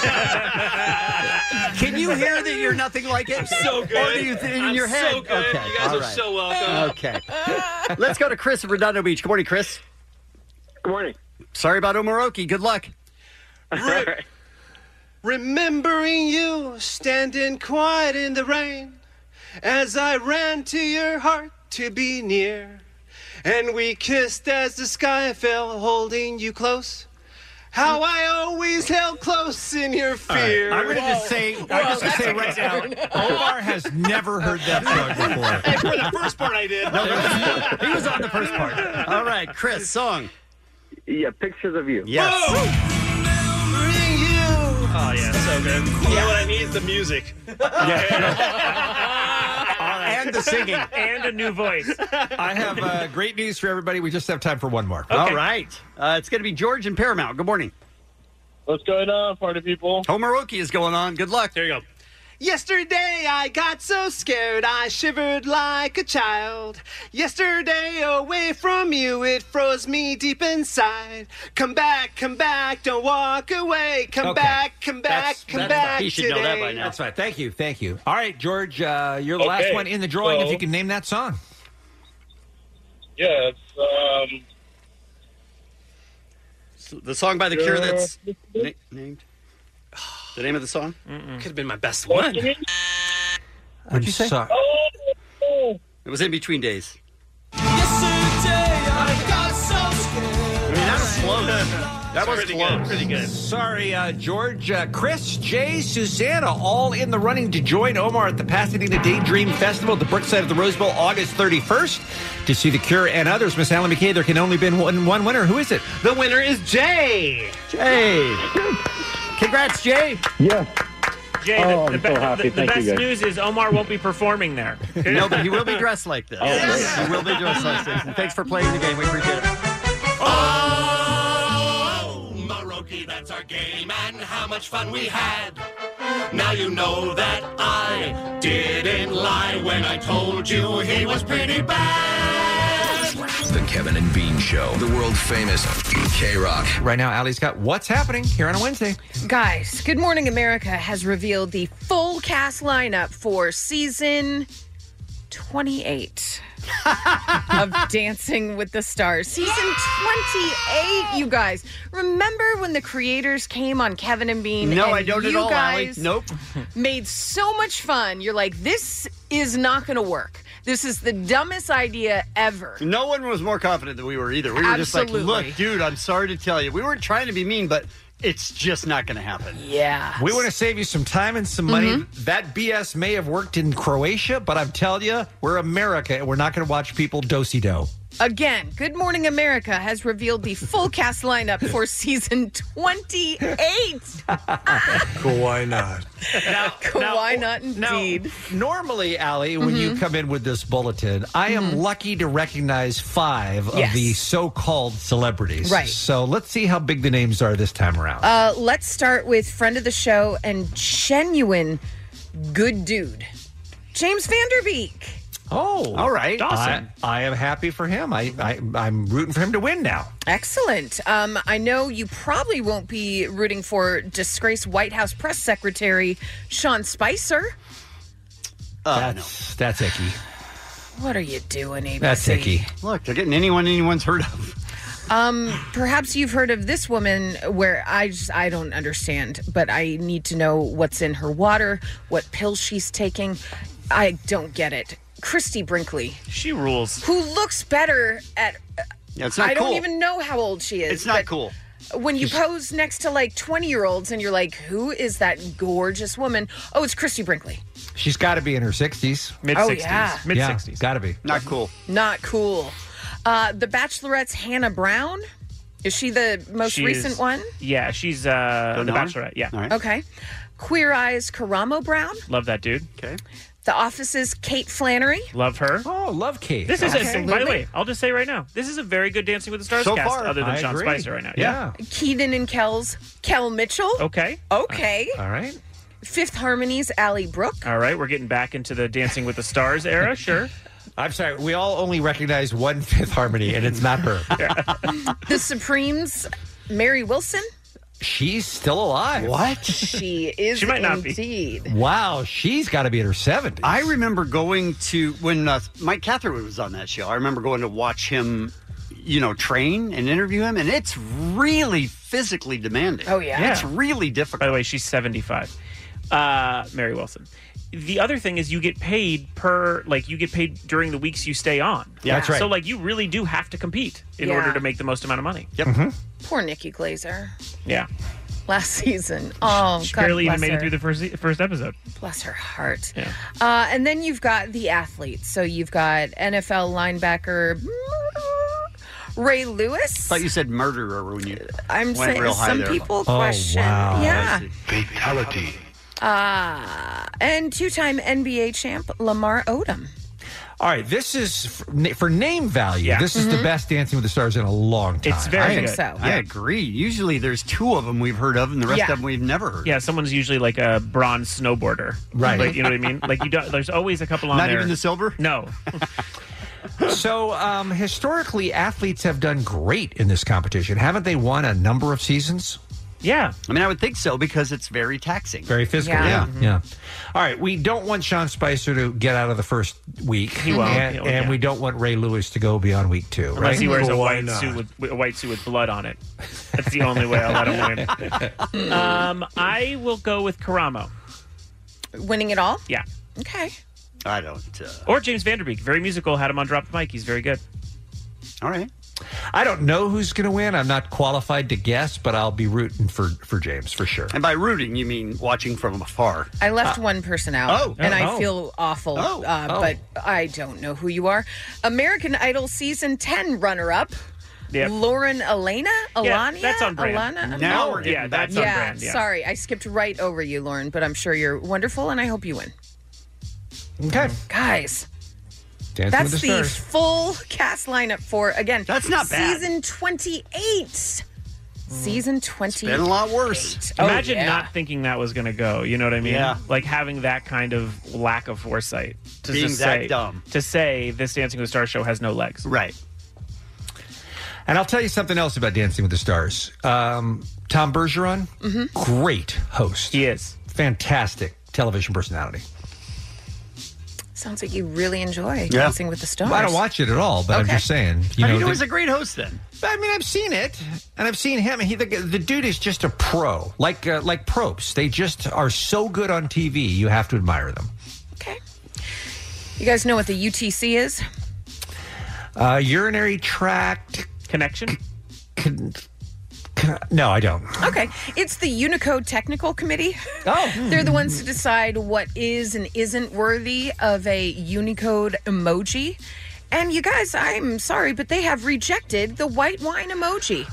Can you hear that you're nothing like it? So good. Or do you think in I'm your head? so good. Okay. You guys all are right. so welcome. Okay. Let's go to Chris in Redondo Beach. Good morning, Chris. Good morning. Sorry about Omaroki. Good luck. Re- remembering you standing quiet in the rain as I ran to your heart to be near, and we kissed as the sky fell, holding you close. How I always held close in your fear. I'm going to just say, I'm just going to say right now, Omar has never heard that song before. Hey, for the first part, I did. He was on the first part. All right, Chris, song. Yeah, Pictures of You. Yes. Remembering you. Oh yeah, so good. You know what I need is the music. And the singing. And a new voice. I have uh, great news for everybody. We just have time for one more. All right. Uh, it's going to be George and Paramount. Good morning. What's going on, party people? Omaroki is going on. Good luck. There you go. Yesterday I got so scared I shivered like a child. Yesterday away from you it froze me deep inside. Come back, come back, don't walk away. Come Okay. back, come back, That's- come that's back fine. He should today. know that by now. That's fine. Thank you. Thank you. All right, George, uh, you're the last Okay, one in the drawing. If so- you can name that song. Yeah, it's um. The song by The Cure that's na- named. The name of the song? Could have been my best one. What'd you say? Oh, It was In Between Days. I got so scared. I mean, that was close. That was pretty close. good. Pretty good. Sorry, uh, George. Uh, Chris, Jay, Susanna, all in the running to join Omar at the Pasadena Daydream Festival at the Brookside of the Rose Bowl, August thirty-first. To see The Cure and others, Miss Alan McKay, there can only be one, one winner. Who is it? The winner is Jay. Jay. Congrats, Jay. yeah. Jay, Oh, the, I'm the, so the- happy. the Thank you, best guys. news is Omar won't be performing there. No, but he will be dressed like this. Yes. He will be dressed like this. And thanks for playing the game. We appreciate it. Oh, Maroki, that's our game, and how much fun we had. Now you know that I didn't lie when I told you he was pretty bad. The Kevin and Bean Show, the world famous K-Rock. Right now, Allie's got What's Happening here on a Wednesday. Guys, Good Morning America has revealed the full cast lineup for season twenty-eight of Dancing with the Stars. Season twenty-eight, you guys. Remember when the creators came on Kevin and Bean? No, and I don't at you all, Allie. guys Nope. made so much fun. You're like, this is not going to work. This is the dumbest idea ever. No one was more confident than we were either. We were Absolutely. just like, look, dude, I'm sorry to tell you. We weren't trying to be mean, but it's just not going to happen. Yeah. We want to save you some time and some money. That B S may have worked in Croatia, but I'm telling you, we're America, and we're not going to watch people do-si-do. Again, Good Morning America has revealed the full cast lineup for season twenty-eight. Why not? Now, Why not indeed? Now, normally, Allie, when you Mhm. come in with this bulletin, I am lucky to recognize five Yes. of the so-called celebrities. Right. So let's see how big the names are this time around. Uh, let's start with friend of the show and genuine good dude, James Van Der Beek. Oh, all right. I, I am happy for him. I, I, I'm rooting for him to win now. Excellent. Um, I know you probably won't be rooting for disgraced White House press secretary Sean Spicer. Uh, that's, that's icky. What are you doing, A B C? That's icky. Look, they're getting anyone anyone's heard of. Um, perhaps you've heard of this woman where I just, I don't understand, but I need to know what's in her water, what pills she's taking. I don't get it. Christy Brinkley. She rules. Who looks better at... Yeah, it's not I cool. don't even know how old she is. It's not but cool. When you pose next to like twenty-year-olds and you're like, who is that gorgeous woman? Oh, it's Christy Brinkley. She's got to be in her sixties. Mid-sixties. Oh, yeah. Mid-sixties. Yeah, got to be. Not cool. Not cool. Uh, the Bachelorette's Hannah Brown. Is she the most She's- recent one? Yeah, she's uh, Don't the know her? Bachelorette. Yeah. All right. Okay. Queer Eyes Karamo Brown. Love that dude. Okay. The Office's Kate Flannery. Love her. Oh, love Kate. This is, a, by Absolutely. the way, I'll just say right now, this is a very good Dancing with the Stars So cast, far, other than I Sean agree. Spicer right now. Yeah. Keaton and Kel's Kel Mitchell. Okay. Okay. All right. Fifth Harmony's Allie Brooke. All right. We're getting back into the Dancing with the Stars era. Sure. I'm sorry. We all only recognize one Fifth Harmony, and it's not her. The Supremes, Mary Wilson. She's still alive. What? She is She might not be. indeed. Wow, she's got to be in her seventies. I remember going to, when uh, Mike Catherwood was on that show, I remember going to watch him, you know, train and interview him, and it's really physically demanding. Oh, yeah. Yeah. It's really difficult. By the way, she's seventy-five. Uh, Mary Wilson. The other thing is you get paid per, like, you get paid during the weeks you stay on. Yeah. That's right. So, like, you really do have to compete in Yeah. order to make the most amount of money. Yep. Poor Nikki Glazer. Yeah. Last season. Oh, She God barely even bless made her. it through the first first episode. Bless her heart. Yeah. Uh, and then you've got the athletes. So you've got N F L linebacker Ray Lewis. thought you said murderer when you I'm went saying real high some there. people Oh, question. wow. Yeah. Fatality. Uh, and two-time N B A champ Lamar Odom. All right, this is for, for name value. Yeah. This is Mm-hmm. the best Dancing with the Stars in a long time. It's very I think good. so. I agree. Usually there's two of them we've heard of, and the rest Yeah. of them we've never heard. Yeah, someone's usually like a bronze snowboarder. Right. Like, you know what I mean? Like, you don't, there's always a couple on Not there. even the silver? No. So, um, historically, athletes have done great in this competition. Haven't they won a number of seasons? Yeah. I mean, I would think so because it's very taxing. Very physical. Yeah. Yeah. Mm-hmm. Yeah. All right. We don't want Sean Spicer to get out of the first week. He won't. And, He'll- and yeah. we don't want Ray Lewis to go beyond week two, Unless right? he wears a Why white not? suit with a white suit with blood on it. That's the only way I'll let him win. Um, I will go with Karamo. Winning it all? Yeah. Okay. I don't. Uh, Or James Van Der Beek. Very musical. Had him on Drop the Mic. He's very good. all right. I don't know who's going to win. I'm not qualified to guess, but I'll be rooting for, for James for sure. And by rooting, you mean watching from afar. I left one person out, Oh. and Oh. I feel awful, Oh. uh, Oh. but I don't know who you are. American Idol Season ten runner-up, Yep. Lauren Elena? Yeah, Alania? that's on brand. Alana? Now we're getting Yeah, back. that's on yeah, brand. Yeah. sorry. I skipped right over you, Lauren, but I'm sure you're wonderful, and I hope you win. Okay. Guys, Dancing that's with the, the Stars. full cast lineup for, again, That's not bad. Season twenty-eight. Season twenty-eight. Been a lot worse. Oh, Imagine yeah. not thinking that was going to go. You know what I mean? Yeah. Like having that kind of lack of foresight. To Being just that say, dumb. To say this Dancing with the Stars show has no legs. Right. And I'll tell you something else about Dancing with the Stars. Um, Tom Bergeron, great host. He is. Fantastic television personality. Sounds like you really enjoy Yeah. Dancing with the Stars. Well, I don't watch it at all, but I'm Okay. just saying. You I know, mean, it the- was a great host then. I mean, I've seen it, and I've seen him. He, the, the dude is just a pro, like uh, like Probst. They just are so good on T V. You have to admire them. Okay. You guys know what the U T C is? Uh, urinary tract connection. Con, con, no, I don't. Okay. It's the Unicode Technical Committee. Oh. They're the ones to decide what is and isn't worthy of a Unicode emoji. And you guys, I'm sorry, but they have rejected the white wine emoji.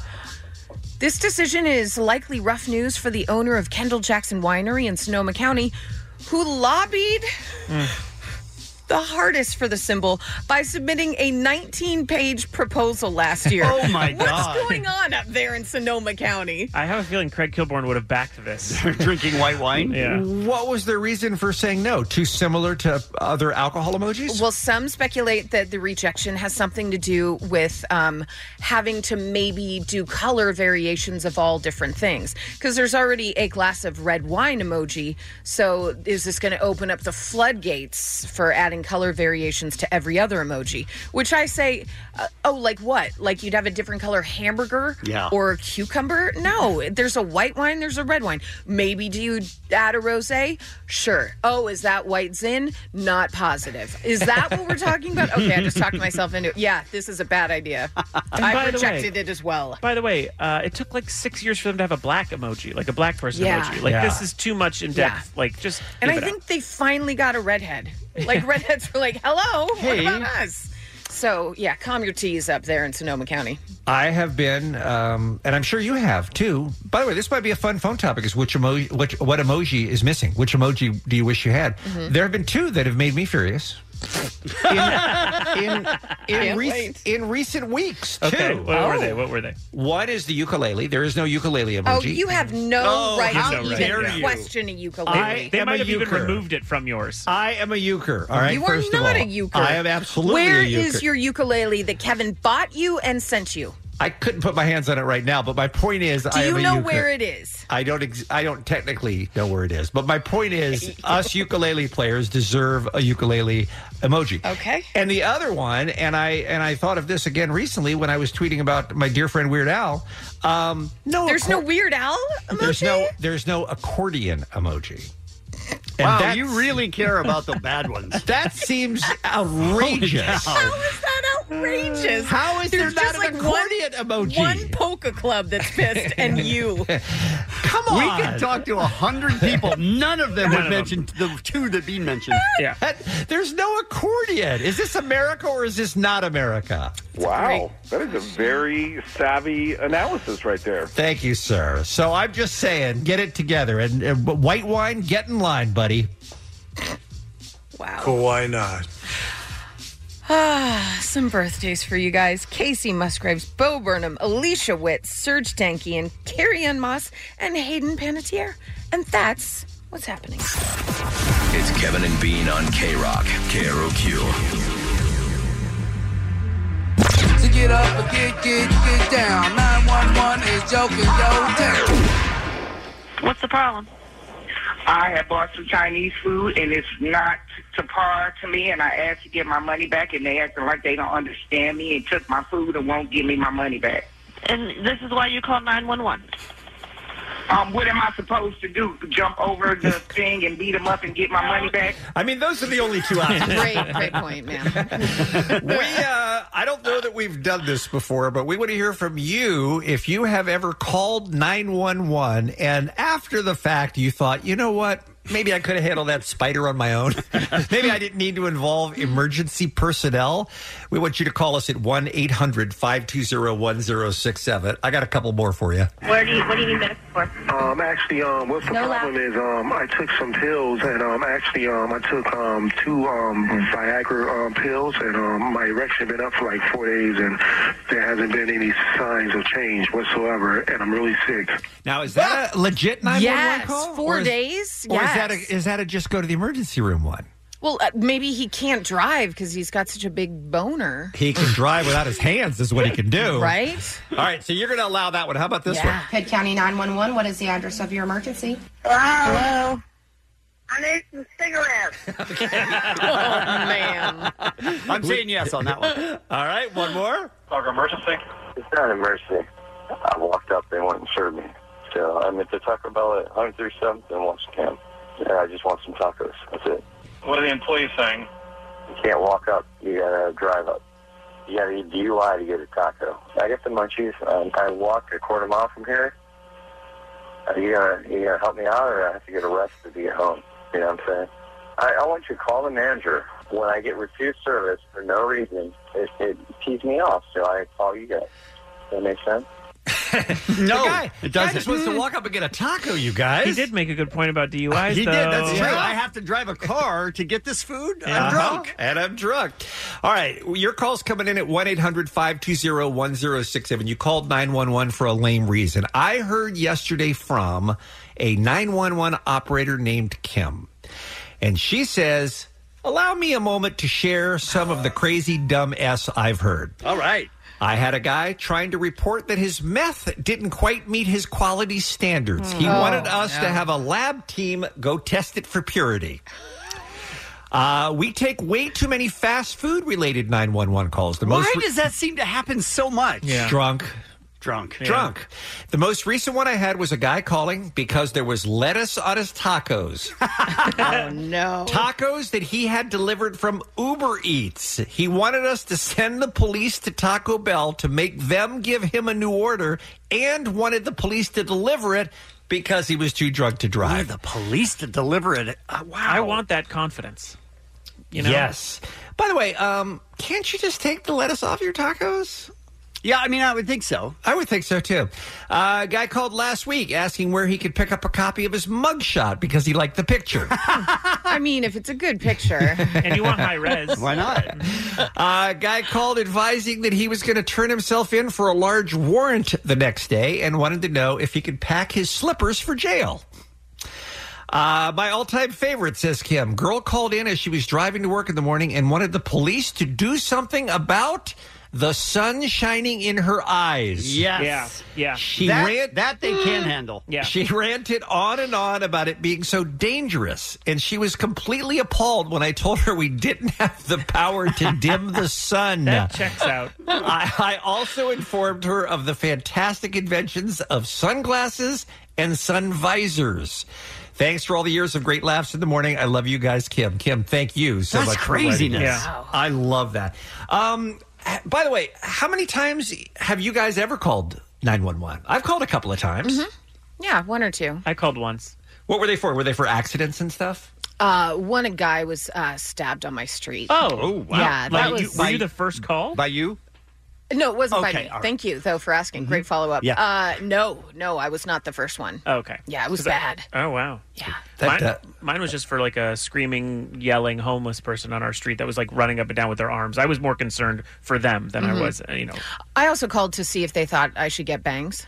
This decision is likely rough news for the owner of Kendall Jackson Winery in Sonoma County, who lobbied mm. the hardest for the symbol by submitting a nineteen-page proposal last year. Oh, my God. What's going on up there in Sonoma County? I have a feeling Craig Kilborn would have backed this. Drinking white wine? Yeah. What was their reason for saying no? Too similar to other alcohol emojis? Well, some speculate that the rejection has something to do with um, having to maybe do color variations of all different things. Because there's already a glass of red wine emoji. So is this going to open up the floodgates for adding color variations to every other emoji? Which I say, uh, oh, like what? Like you'd have a different color hamburger yeah. or a cucumber? No, there's a white wine, there's a red wine. Maybe do you add a rosé? Sure. Oh, is that white zin? Not positive. Is that what we're talking about? Okay, I just talked myself into it. Yeah, this is a bad idea. I rejected way, it as well. By the way, uh, it took like six years for them to have a black emoji, like a black person Yeah. emoji. Like Yeah. this is too much in depth. Yeah. Like just And give I it think they finally got a redhead. Like redheads were like, hello, Hey. what about us? So, yeah, calm your teas up there in Sonoma County. I have been, um, and I'm sure you have too. By the way, this might be a fun phone topic: is which emoji, which what emoji is missing? Which emoji do you wish you had? Mhm. There have been two that have made me furious. in in, in, rec- in recent weeks, too. Okay, what were they? What were they? One is the ukulele. There is no ukulele emoji. Oh, you have no Oh, right how to dare even you. question a ukulele. I They am might a have even euchre. removed it from yours. I am a euchre. All right, You are first not of a all, euchre. I am absolutely Where a euchre. is your ukulele that Kevin bought you and sent you? I couldn't put my hands on it right now, but my point is, Do I am you a know euchre. where it is? I don't. Ex- I don't technically know where it is, but my point is, us ukulele players deserve a ukulele emoji. Okay. And the other one, and I and I thought of this again recently when I was tweeting about my dear friend Weird Al. Um, no, There's accor- no Weird Al emoji? There's no. There's no accordion emoji. Wow, that's- you really care about the bad ones. That seems outrageous. Holy cow. How is that outrageous? How is There's there just not an like one- accordion emoji? One polka club that's pissed, and you. Come on. We could talk to a hundred people. None of them None would of mention the two that Bean mentioned. Yeah. That- there's no accordion. Is this America or is this not America? Wow, that is a very savvy analysis right there. Thank you, sir. So I'm just saying, get it together. And, and white wine, get in line, buddy. Wow. Why not? Ah, some birthdays for you guys. Casey Musgraves, Bo Burnham, Alicia Witt, Serge Danke, Carrie Ann Moss, and Hayden Panettiere. And that's what's happening. It's Kevin and Bean on K-Rock, K R O Q. To get up and get, get, get down. nine one one is joking your town. What's the problem? I had bought some Chinese food, and it's not to par to me, and I asked to get my money back, and they acting like they don't understand me and took my food and won't give me my money back. And this is why you call nine one one. Um, what am I supposed to do? Jump over the thing and beat them up and get my money back? I mean, those are the only two options. Great, great point, man. we, uh, I don't know that we've done this before, but we want to hear from you if you have ever called nine one one and after the fact you thought, you know what? Maybe I could have handled that spider on my own. Maybe I didn't need to involve emergency personnel. We want you to call us at one eight hundred five two zero one zero six seven. I got a couple more for you. What do you What do you need benefits for? Um, actually, um, what's the No problem is, um, I took some pills, and um, actually, um, I took um two um Viagra um pills, and um, my erection been up for like four days, and there hasn't been any signs of change whatsoever, and I'm really sick. Now, is that a legit nine one one Yes, call? four Or is- days. Or yes. is that a, is that a just go to the emergency room one? Well, uh, maybe he can't drive because he's got such a big boner. He can drive without his hands is what he can do. Right? All right, so you're going to allow that one. How about this one? Hood County nine one one, what is the address of your emergency? Hello. I need some cigarettes. Oh, man. I'm saying yes on that one. All right, one more. Talk emergency? It's not an emergency. I walked up, they went and served me. So I'm at the Taco Bell at one thirty-seventh and Washington. And I just want some tacos. That's it. What are the employees saying? You can't walk up. You gotta drive up. You gotta eat D U I to get a taco. I get the munchies. Um, I walk a quarter mile from here. Are you gonna, you gonna help me out, or I have to get arrested to get home? You know what I'm saying? I, I want you to call the manager when I get refused service for no reason, it, it pees me off, so I call you guys. Does that make sense? No, the guy, it guy doesn't. just wants to walk up and get a taco, you guys. He did make a good point about D U Is, He though. did. That's true. Yeah. I have to drive a car to get this food. I'm Uh-huh. drunk. And I'm drunk. All right. Your call's coming in at one eight hundred five two zero one zero six seven. You called nine one one for a lame reason. I heard yesterday from a nine one one operator named Kim. And she says, allow me a moment to share some of the crazy dumb S I've heard. All right. I had a guy trying to report that his meth didn't quite meet his quality standards. He Oh, wanted us no. to have a lab team go test it for purity. Uh, we take way too many fast food related nine one one calls. The Why most does that seem to happen so much? drunk. Drunk. Drunk. The most recent one I had was a guy calling because there was lettuce on his tacos. Oh, no. Tacos that he had delivered from Uber Eats. He wanted us to send the police to Taco Bell to make them give him a new order and wanted the police to deliver it because he was too drunk to drive. Wanted the police to deliver it. Uh, wow. I want that confidence. You know? Yes. By the way, um, can't you just take the lettuce off your tacos? Yeah, I mean, I would think so. I would think so, too. Uh, a guy called last week asking where he could pick up a copy of his mugshot because he liked the picture. I mean, if it's a good picture. And you want high res. Why not? Uh, a guy called advising that he was going to turn himself in for a large warrant the next day and wanted to know if he could pack his slippers for jail. Uh, my all-time favorite, says Kim. Girl called in as she was driving to work in the morning and wanted the police to do something about the sun shining in her eyes. Yes. Yeah. Yeah. She that, rant- that they can handle. Yeah. She ranted on and on about it being so dangerous, and she was completely appalled when I told her we didn't have the power to dim the sun. That checks out. I, I also informed her of the fantastic inventions of sunglasses and sun visors. Thanks for all the years of great laughs in the morning. I love you guys, Kim. Kim, thank you so That's much for writing craziness. this. Yeah. I love that. Um, by the way, how many times have you guys ever called nine one one? I've called a couple of times. Mm-hmm. Yeah, one or two. I called once. What were they for? Were they for accidents and stuff? Uh, one guy was uh, stabbed on my street. Oh, Oh, wow. Yeah, Like, that you, was. were you the first call? By you? No, it wasn't by Okay, me. all right. Thank you, though, for asking. Great follow up. Yeah. Uh, no, no, I was not the first one. Oh, okay. Yeah, it was 'Cause I- bad. oh, wow. Yeah. That, mine, uh, mine was just for like a screaming, yelling homeless person on our street that was like running up and down with their arms. I was more concerned for them than Mhm. I was, uh, you know. I also called to see if they thought I should get bangs.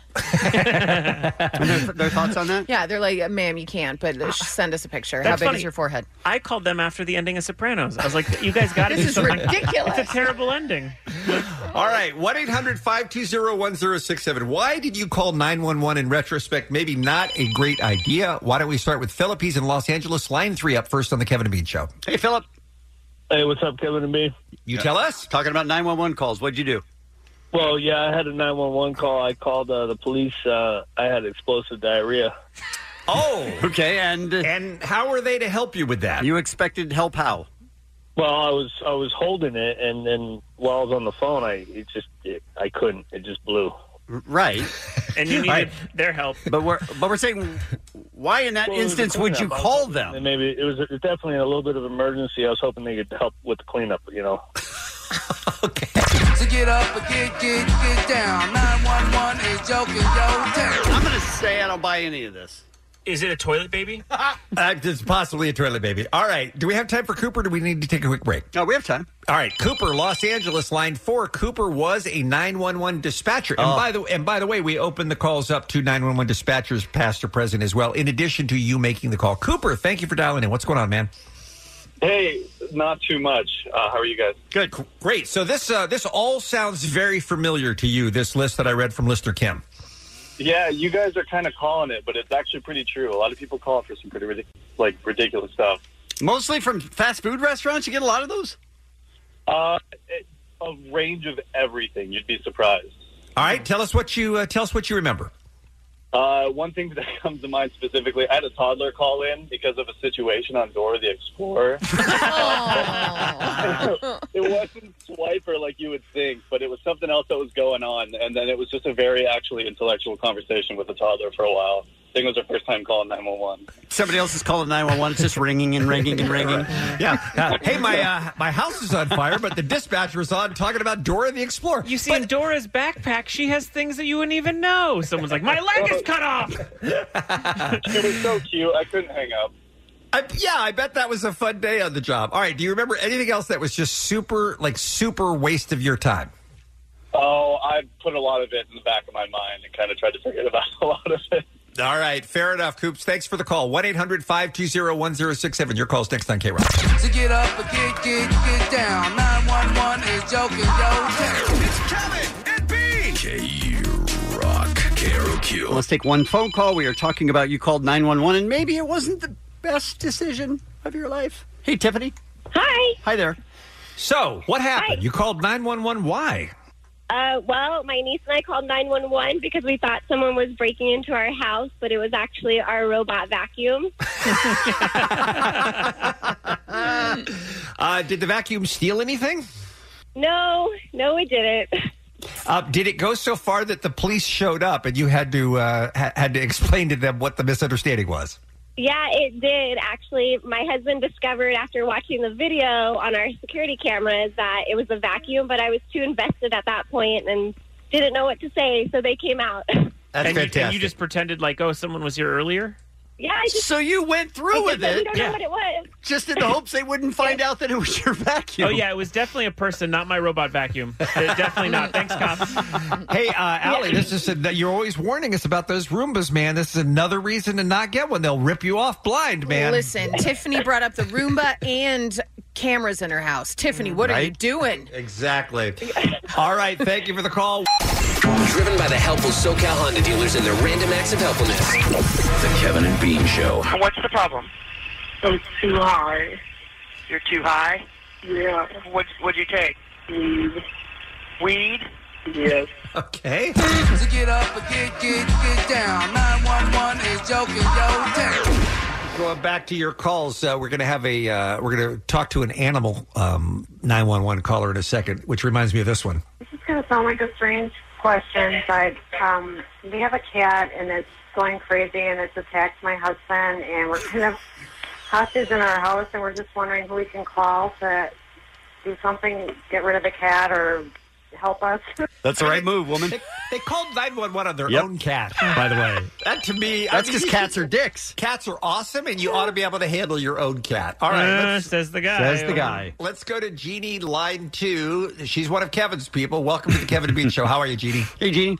And their, their thoughts on that? Yeah, they're like, ma'am, you can't, but uh, send us a picture. That's How big funny. is your forehead? I called them after the ending of Sopranos. I was like, you guys got to This do is something. ridiculous. It's a terrible ending. All right, one eight hundred five two zero one zero six seven. Why did you call nine one one in retrospect? Maybe not a great idea. Why don't we start with Philip? He's in Los Angeles. Line three up first on the Kevin and Bean Show. Hey, Philip. Hey, what's up, Kevin and Bean? You tell us. Talking about nine one one calls. What'd you do? Well, yeah, I had a nine one one call. I called uh, the police. Uh, I had explosive diarrhea. Oh, Okay, and uh, and how are they to help you with that? you expected help how? Well, I was I was holding it, and then while I was on the phone, I it just it, I couldn't. It just blew. R- Right. And you needed Right. their help. But we're but we're saying, why in that Well, it was a instance would you cleanup. I was call hoping- them? And maybe it was definitely a little bit of emergency. I was hoping they could help with the cleanup. You know. So get up and get, get, get down. nine one one is joking, yo. Down. I'm going to say I don't buy any of this. Is it a toilet baby? Uh, it's possibly a toilet baby. All right. Do we have time for Cooper? Or do we need to take a quick break? No, we have time. All right, Cooper, Los Angeles, line four. Cooper was a nine one one dispatcher, and Oh. by the and by the way, we opened the calls up to nine one one dispatchers, past or present, as well. In addition to you making the call, Cooper, thank you for dialing in. What's going on, man? Hey, not too much. Uh, how are you guys? Good, great. So this uh, this all sounds very familiar to you. This list that I read from Lister Kim. Yeah, you guys are kind of calling it, but it's actually pretty true. A lot of people call it for some pretty ridic- like ridiculous stuff. Mostly from fast food restaurants? You get a lot of those? Uh, it, a range of everything. You'd be surprised. All right, tell us what you uh, tell us what you remember. Uh, one thing that comes to mind specifically, I had a toddler call in because of a situation on Dora the Explorer. It wasn't Swiper like you would think, but it was something else that was going on, and then it was just a very actually intellectual conversation with the toddler for a while. think it was her first time calling nine one one. Somebody else is calling nine one one. It's just ringing and ringing and ringing. Yeah. Uh, hey, my uh, my house is on fire, but the dispatcher is on talking about Dora the Explorer. You see, in Dora's backpack, she has things that you wouldn't even know. Someone's like, my leg is cut off. It was so cute. I couldn't hang up. I, yeah, I bet that was a fun day on the job. All right, do you remember anything else that was just super, like, super waste of your time? Oh, I put a lot of it in the back of my mind and kind of tried to forget about a lot of it. All right, fair enough, Coops. Thanks for the call. one eight hundred five two zero one zero six seven. Your call's next on K-Rock. To get up and get, get, get down. nine one one is joking, yo. It's Kevin and Bean. K-Rock. K R O Q. Let's take one phone call. We are talking about you called nine one one, and maybe it wasn't the best decision of your life. Hey, Tiffany. Hi. Hi there. So, what happened? You called nine one one. Why? Uh, well, my niece and I called nine one one because we thought someone was breaking into our house, but it was actually our robot vacuum. uh, did the vacuum steal anything? No, no, it didn't. Uh, did it go so far that the police showed up and you had to uh, ha- had to explain to them what the misunderstanding was? Yeah, it did. Actually, my husband discovered after watching the video on our security cameras that it was a vacuum, but I was too invested at that point and didn't know what to say, so they came out. That's and fantastic. You, and you just pretended like, oh, someone was here earlier? Yeah, I just, so you went through with I it. We don't know what it was. Just in the hopes they wouldn't find out that it was your vacuum. Oh, yeah, it was definitely a person, not my robot vacuum. Uh, definitely not. Thanks, cops. Hey, uh, Allie, this is a, you're always warning us about those Roombas, man. This is another reason to not get one. They'll rip you off blind, man. Listen, Tiffany brought up the Roomba and cameras in her house. Tiffany, what are you Right? doing? Exactly. All right, thank you for the call. Driven by the helpful SoCal Honda dealers and their random acts of helpfulness. The Kevin and Bean Show. What's the problem? I'm too high. You're too high? Yeah. What, what'd you take? Weed. Weed? Yes. Okay. To get up and get, get, get down. nine one one is joking, yo. Going back to your calls, uh, we're going to have a uh, we're going to talk to an animal um, nine one one caller in a second, which reminds me of this one. This is going to sound like a strange question, but um, we have a cat and it's going crazy and it's attacked my husband, and we're kind of hostage in our house, and we're just wondering who we can call to do something, get rid of the cat or help us. That's the right move, woman. They, they called nine one one on their Yep. own cat, by the way. That to me, That's I mean, because cats are dicks. Cats are awesome, and you ought to be able to handle your own cat. All right, Uh, let's, says the guy. Says the guy. let's go to Jeannie, line two. She's one of Kevin's people. Welcome to the Kevin and Bean Show. How are you, Jeannie? Hey, Jeannie.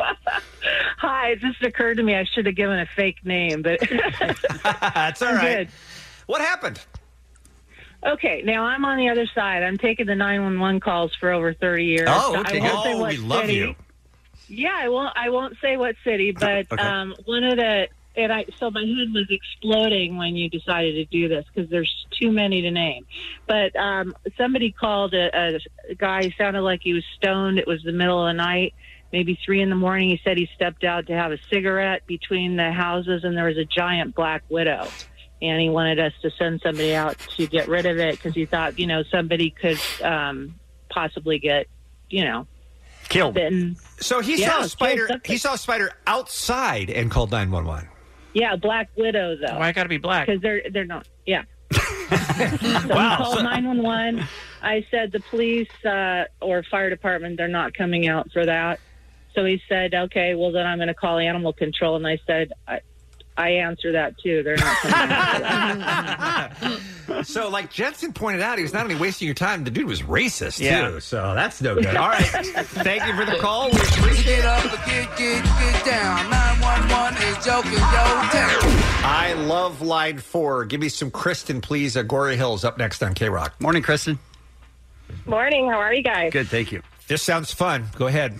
Hi, it just occurred to me I should have given a fake name, but That's all I'm right. good. What happened? Okay, now I'm on the other side. I'm taking the nine one one calls for over thirty years. Oh, So okay. I won't say Oh, what we love city. you. Yeah, I won't. I won't say what city, but Okay. um, one of the and I. So my head was exploding when you decided to do this because there's too many to name. But um, somebody called a, a guy who sounded like he was stoned. It was the middle of the night, maybe three in the morning. He said he stepped out to have a cigarette between the houses, and there was a giant black widow. And he wanted us to send somebody out to get rid of it because he thought, you know, somebody could um, possibly get, you know, killed. Bitten. So he Yeah, saw a killed spider. something. He saw a spider outside and called nine one one. Yeah, black widow though. Why got to be black? Because they're they're not. Yeah. So Wow, he called so- nine one one. I said the police uh, or fire department, they're not coming out for that. So he said, okay, well then I'm going to call animal control. And I said, I, I answer that too. They're not coming out for that. So, like Jensen pointed out, he was not only wasting your time, the dude was racist Yeah. too. So that's no good. All right, thank you for the call. We To appreciate get it. up and get, get, get down. nine one one is joking, yo. I love line four. Give me some Kristen, please. Agoura Hills up next on K Rock. Morning, Kristen. Morning, how are you guys? Good, thank you. This sounds fun. Go ahead.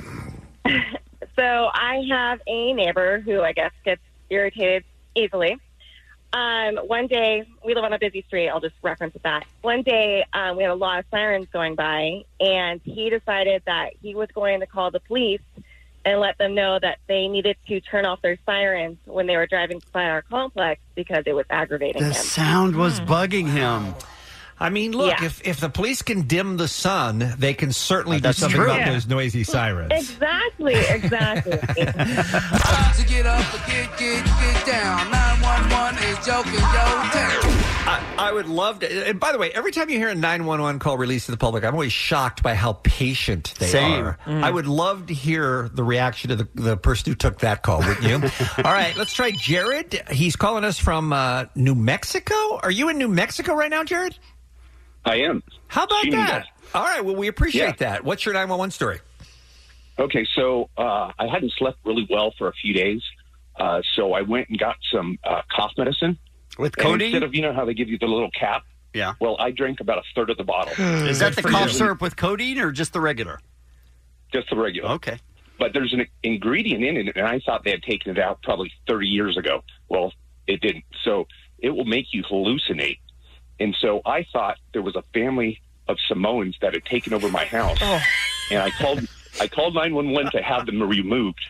So I have a neighbor who I guess gets irritated easily. Um, one day, we live on a busy street. I'll just reference that. One day, um, we had a lot of sirens going by, and he decided that he was going to call the police and let them know that they needed to turn off their sirens when they were driving by our complex because it was aggravating The him. sound was bugging him. I mean, look, Yeah. if, if the police can dim the sun, they can certainly do That's something true. about Yeah. those noisy sirens. Exactly, exactly. To get up, get, get, get down. nine one one is joking, yo. I, I would love to. And by the way, every time you hear a nine one one call released to the public, I'm always shocked by how patient they Same. are. Mm. I would love to hear the reaction of the, the person who took that call, wouldn't you? All right, let's try Jared. He's calling us from uh, New Mexico. Are you in New Mexico right now, Jared? I am. How about Shooting that? guys. All right, well, we appreciate that. What's your nine one one story? Okay, so uh, I hadn't slept really well for a few days, uh, so I went and got some uh, cough medicine. With And codeine? instead of, you know how they give you the little cap? Yeah. Well, I drank about a third of the bottle. Is that the For cough you. syrup with codeine or just the regular? Just the regular. Okay. But there's an ingredient in it, and I thought they had taken it out probably thirty years ago. Well, it didn't. So it will make you hallucinate. And so I thought there was a family of Samoans that had taken over my house. Oh. And I called I called nine one one to have them removed.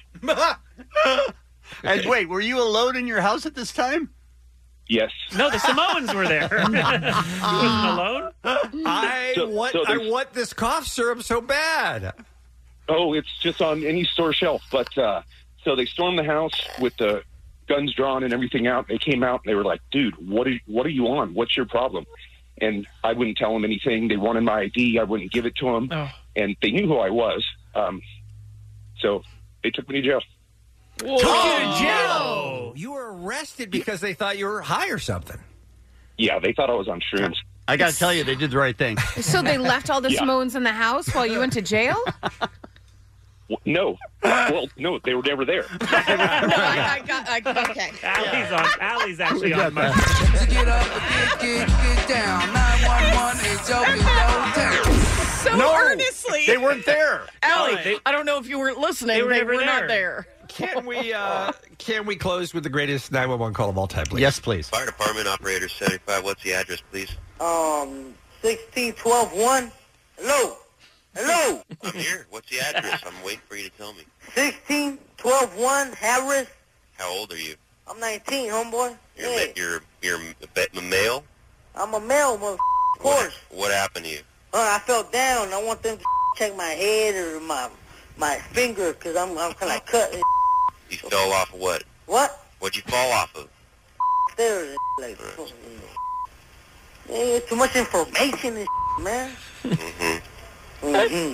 And wait, were you alone in your house at this time? Yes. No, the Samoans were there. You wasn't alone? I So- want so I there's- want this cough syrup so bad. Oh, it's just on any store shelf. But uh, so they stormed the house with the guns drawn and everything out. They came out and they were like, dude, what are, what are you on? What's your problem? And I wouldn't tell them anything. They wanted my I D. I wouldn't give it to them. Oh. And they knew who I was. Um, so they took me to jail. Took you to jail. You were arrested because they thought you were high or something. Yeah, they thought I was on shrooms. I got to tell you, they did the right thing. So they left all the Yeah. Samoans in the house while you went to jail? W- No. Well, no, they were never there. No, I, I got. I, okay. Allie's on. Allie's actually on my. To get up, get, get, get down. nine one one is joking, yo. So No, earnestly. They weren't there. Allie, No, they- I don't know if you weren't listening. They were They never were not there. there. Can we uh, can we close with the greatest nine one one call of all time, please? Yes, please. Fire Department Operator seventy-five, what's the address, please? Um, sixteen twelve one. Hello? Hello? I'm here. What's the address? I'm waiting for you to tell me. sixteen twelve one Harris. How old are you? I'm nineteen, homeboy. You're, Yeah. ma- you're, you're a male? I'm a male, mother. Of course. What happened to you? Uh, I fell down. I want them to check my head or my my finger because I'm, I'm kind of cut. and You fell off of what? What? What'd you fall off of? Stairs and like, yeah, too much information and man. Mm-hmm. Mm-hmm.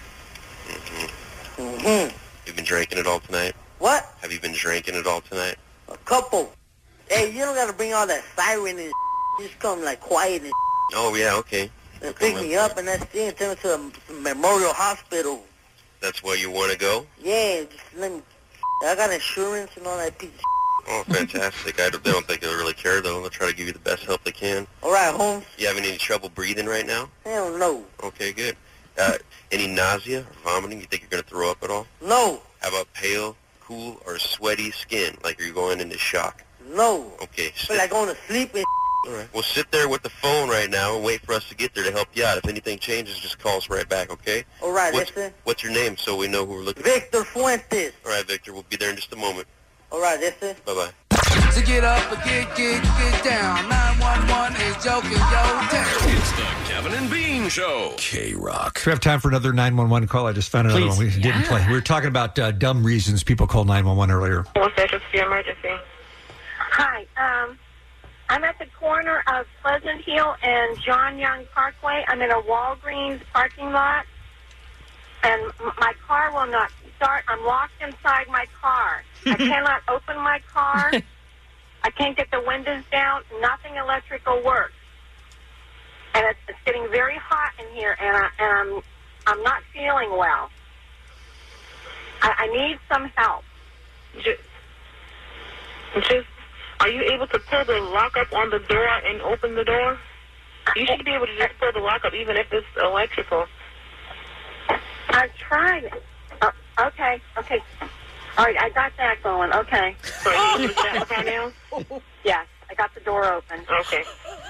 Mm-hmm. You've been drinking it all tonight? What? Have you been drinking it all tonight? A couple. Hey, you don't got to bring all that siren and just come like quiet and Oh, yeah, okay. and pick me up and that's it. Take me to a Memorial Hospital. That's where you want to go? Yeah, just let me. I got insurance and all that piece of Oh, fantastic. I don't, they don't think they'll really care, though. They'll try to give you the best help they can. All right, Holmes. You having any trouble breathing right now? Hell no. Okay, good. Uh, any nausea or vomiting? You think you're going to throw up at all? No. How about pale, cool, or sweaty skin, like you're going into shock? No. Okay, Feel like going to sleep and all right. Well, sit there with the phone right now and wait for us to get there to help you out. If anything changes, just call us right back, okay? All right, what's, that's it. What's your name so we know who we're looking for? Victor Fuentes. All right, Victor, we'll be there in just a moment. All right, that's it. Bye-bye. To get up, get, get, get down. nine one one is joking, yo. It's the Kevin and Bean Show. K-Rock. Do we have time for another nine one one call? I just found another Please. one we didn't Yeah. play. We were talking about uh, dumb reasons people call nine one one earlier. What's the address for your emergency? Hi, um, I'm at the corner of Pleasant Hill and John Young Parkway. I'm in a Walgreens parking lot, and m- my car will not start. I'm locked inside my car. I cannot open my car. I can't get the windows down. Nothing electrical works. And it's, it's getting very hot in here, and, I, and I'm, I'm not feeling well. I, I need some help. Just, just, are you able to pull the lock up on the door and open the door? You should be able to just pull the lock up even if it's electrical. I've tried it. Uh, okay, okay. All right, I got that going. Okay. So are you able to get that right now? Yes, I got the door open. Okay.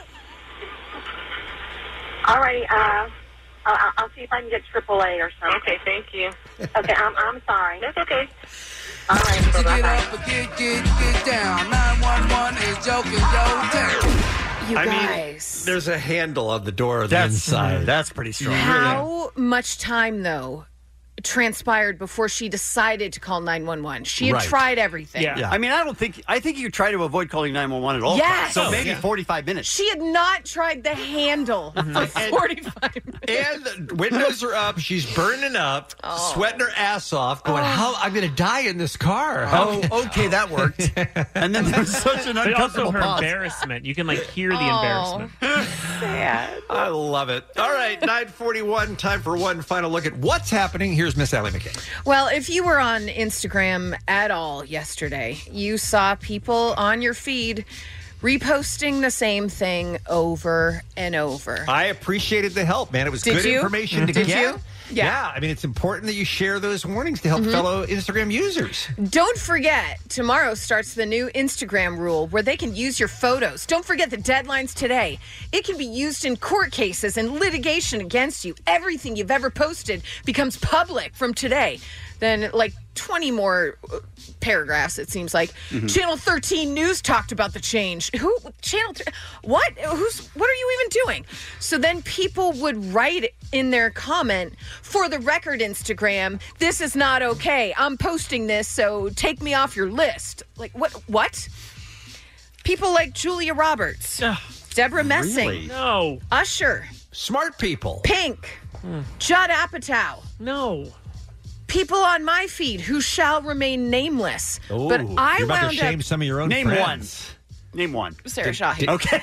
All righty, uh, I'll, I'll see if I can get triple A or something. Okay, thank you. Okay, I'm, I'm sorry. That's okay. All right, To get bye-bye. up, get, get, get down. nine one one is joking, yo. You I guys. mean, there's a handle on the door on That's- the inside. that's pretty strong. How much time, though, transpired before she decided to call nine one one? She had Right. tried everything. Yeah. I mean, I don't think, I think you try to avoid calling nine one one at all. Yes. times. So Oh, maybe yeah. forty-five minutes. She had not tried the handle for forty-five minutes. And the windows are up. She's burning up, Oh. sweating her ass off, going, "How I'm going to die in this car." Oh, okay, that worked. And then there was such an But also uncomfortable her pause. embarrassment. You can like hear the Oh. embarrassment. Sad. I love it. All right, nine forty-one, time for one final look at what's happening. Here's Miss Allie McKay. Well, if you were on Instagram at all yesterday, you saw people on your feed reposting the same thing over and over. I appreciated the help, man. It was Did good you? information to Did get. you? Yeah. I mean, it's important that you share those warnings to help Mhm. fellow Instagram users. Don't forget, tomorrow starts the new Instagram rule where they can use your photos. Don't forget the deadlines today. It can be used in court cases and litigation against you. Everything you've ever posted becomes public from today. Then, like twenty more uh, paragraphs, it seems like. Mhm. Channel thirteen News talked about the change. Who? Channel? Th- what? Who's? What are you even doing? So then people would write in their comment, "For the record, Instagram, this is not okay. I'm posting this, so take me off your list." Like what? What? People like Julia Roberts, Deborah Messing, Really? No. Usher, smart people, Pink, Judd Apatow. No. People on my feed who shall remain nameless. Oh, but I you're about wound to shame up some of your own Name friends. one. Name one. Sarah Did- Shahi. did- Okay.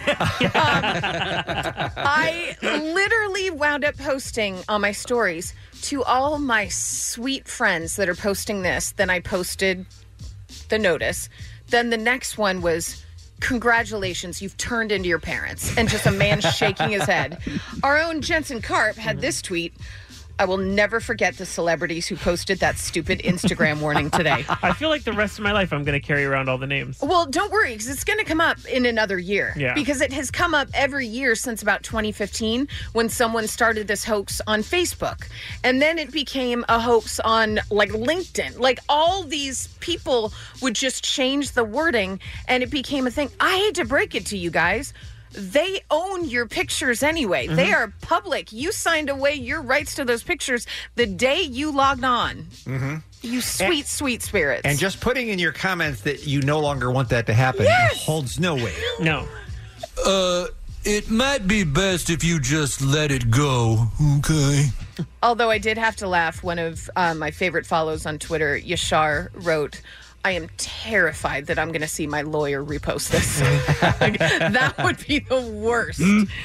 I literally wound up posting on my stories to all my sweet friends that are posting this. Then I posted the notice. Then the next one was, congratulations, you've turned into your parents. And just a man shaking his head. Our own Jensen Karp had this tweet. I will never forget the celebrities who posted that stupid Instagram warning today. I feel like the rest of my life I'm going to carry around all the names. Well, don't worry, because it's going to come up in another year. Yeah. Because it has come up every year since about twenty fifteen when someone started this hoax on Facebook. And then it became a hoax on, like, LinkedIn. Like, all these people would just change the wording, and it became a thing. I hate to break it to you guys. They own your pictures anyway. Mm-hmm. They are public. You signed away your rights to those pictures the day you logged on. Mm-hmm. You sweet, sweet spirits. And just putting in your comments that you no longer want that to happen Yes! holds no weight. No. Uh, it might be best if you just let it go, okay? Although I did have to laugh. One of uh, my favorite follows on Twitter, Yashar, wrote, I am terrified that I'm going to see my lawyer repost this. Like, that would be the worst.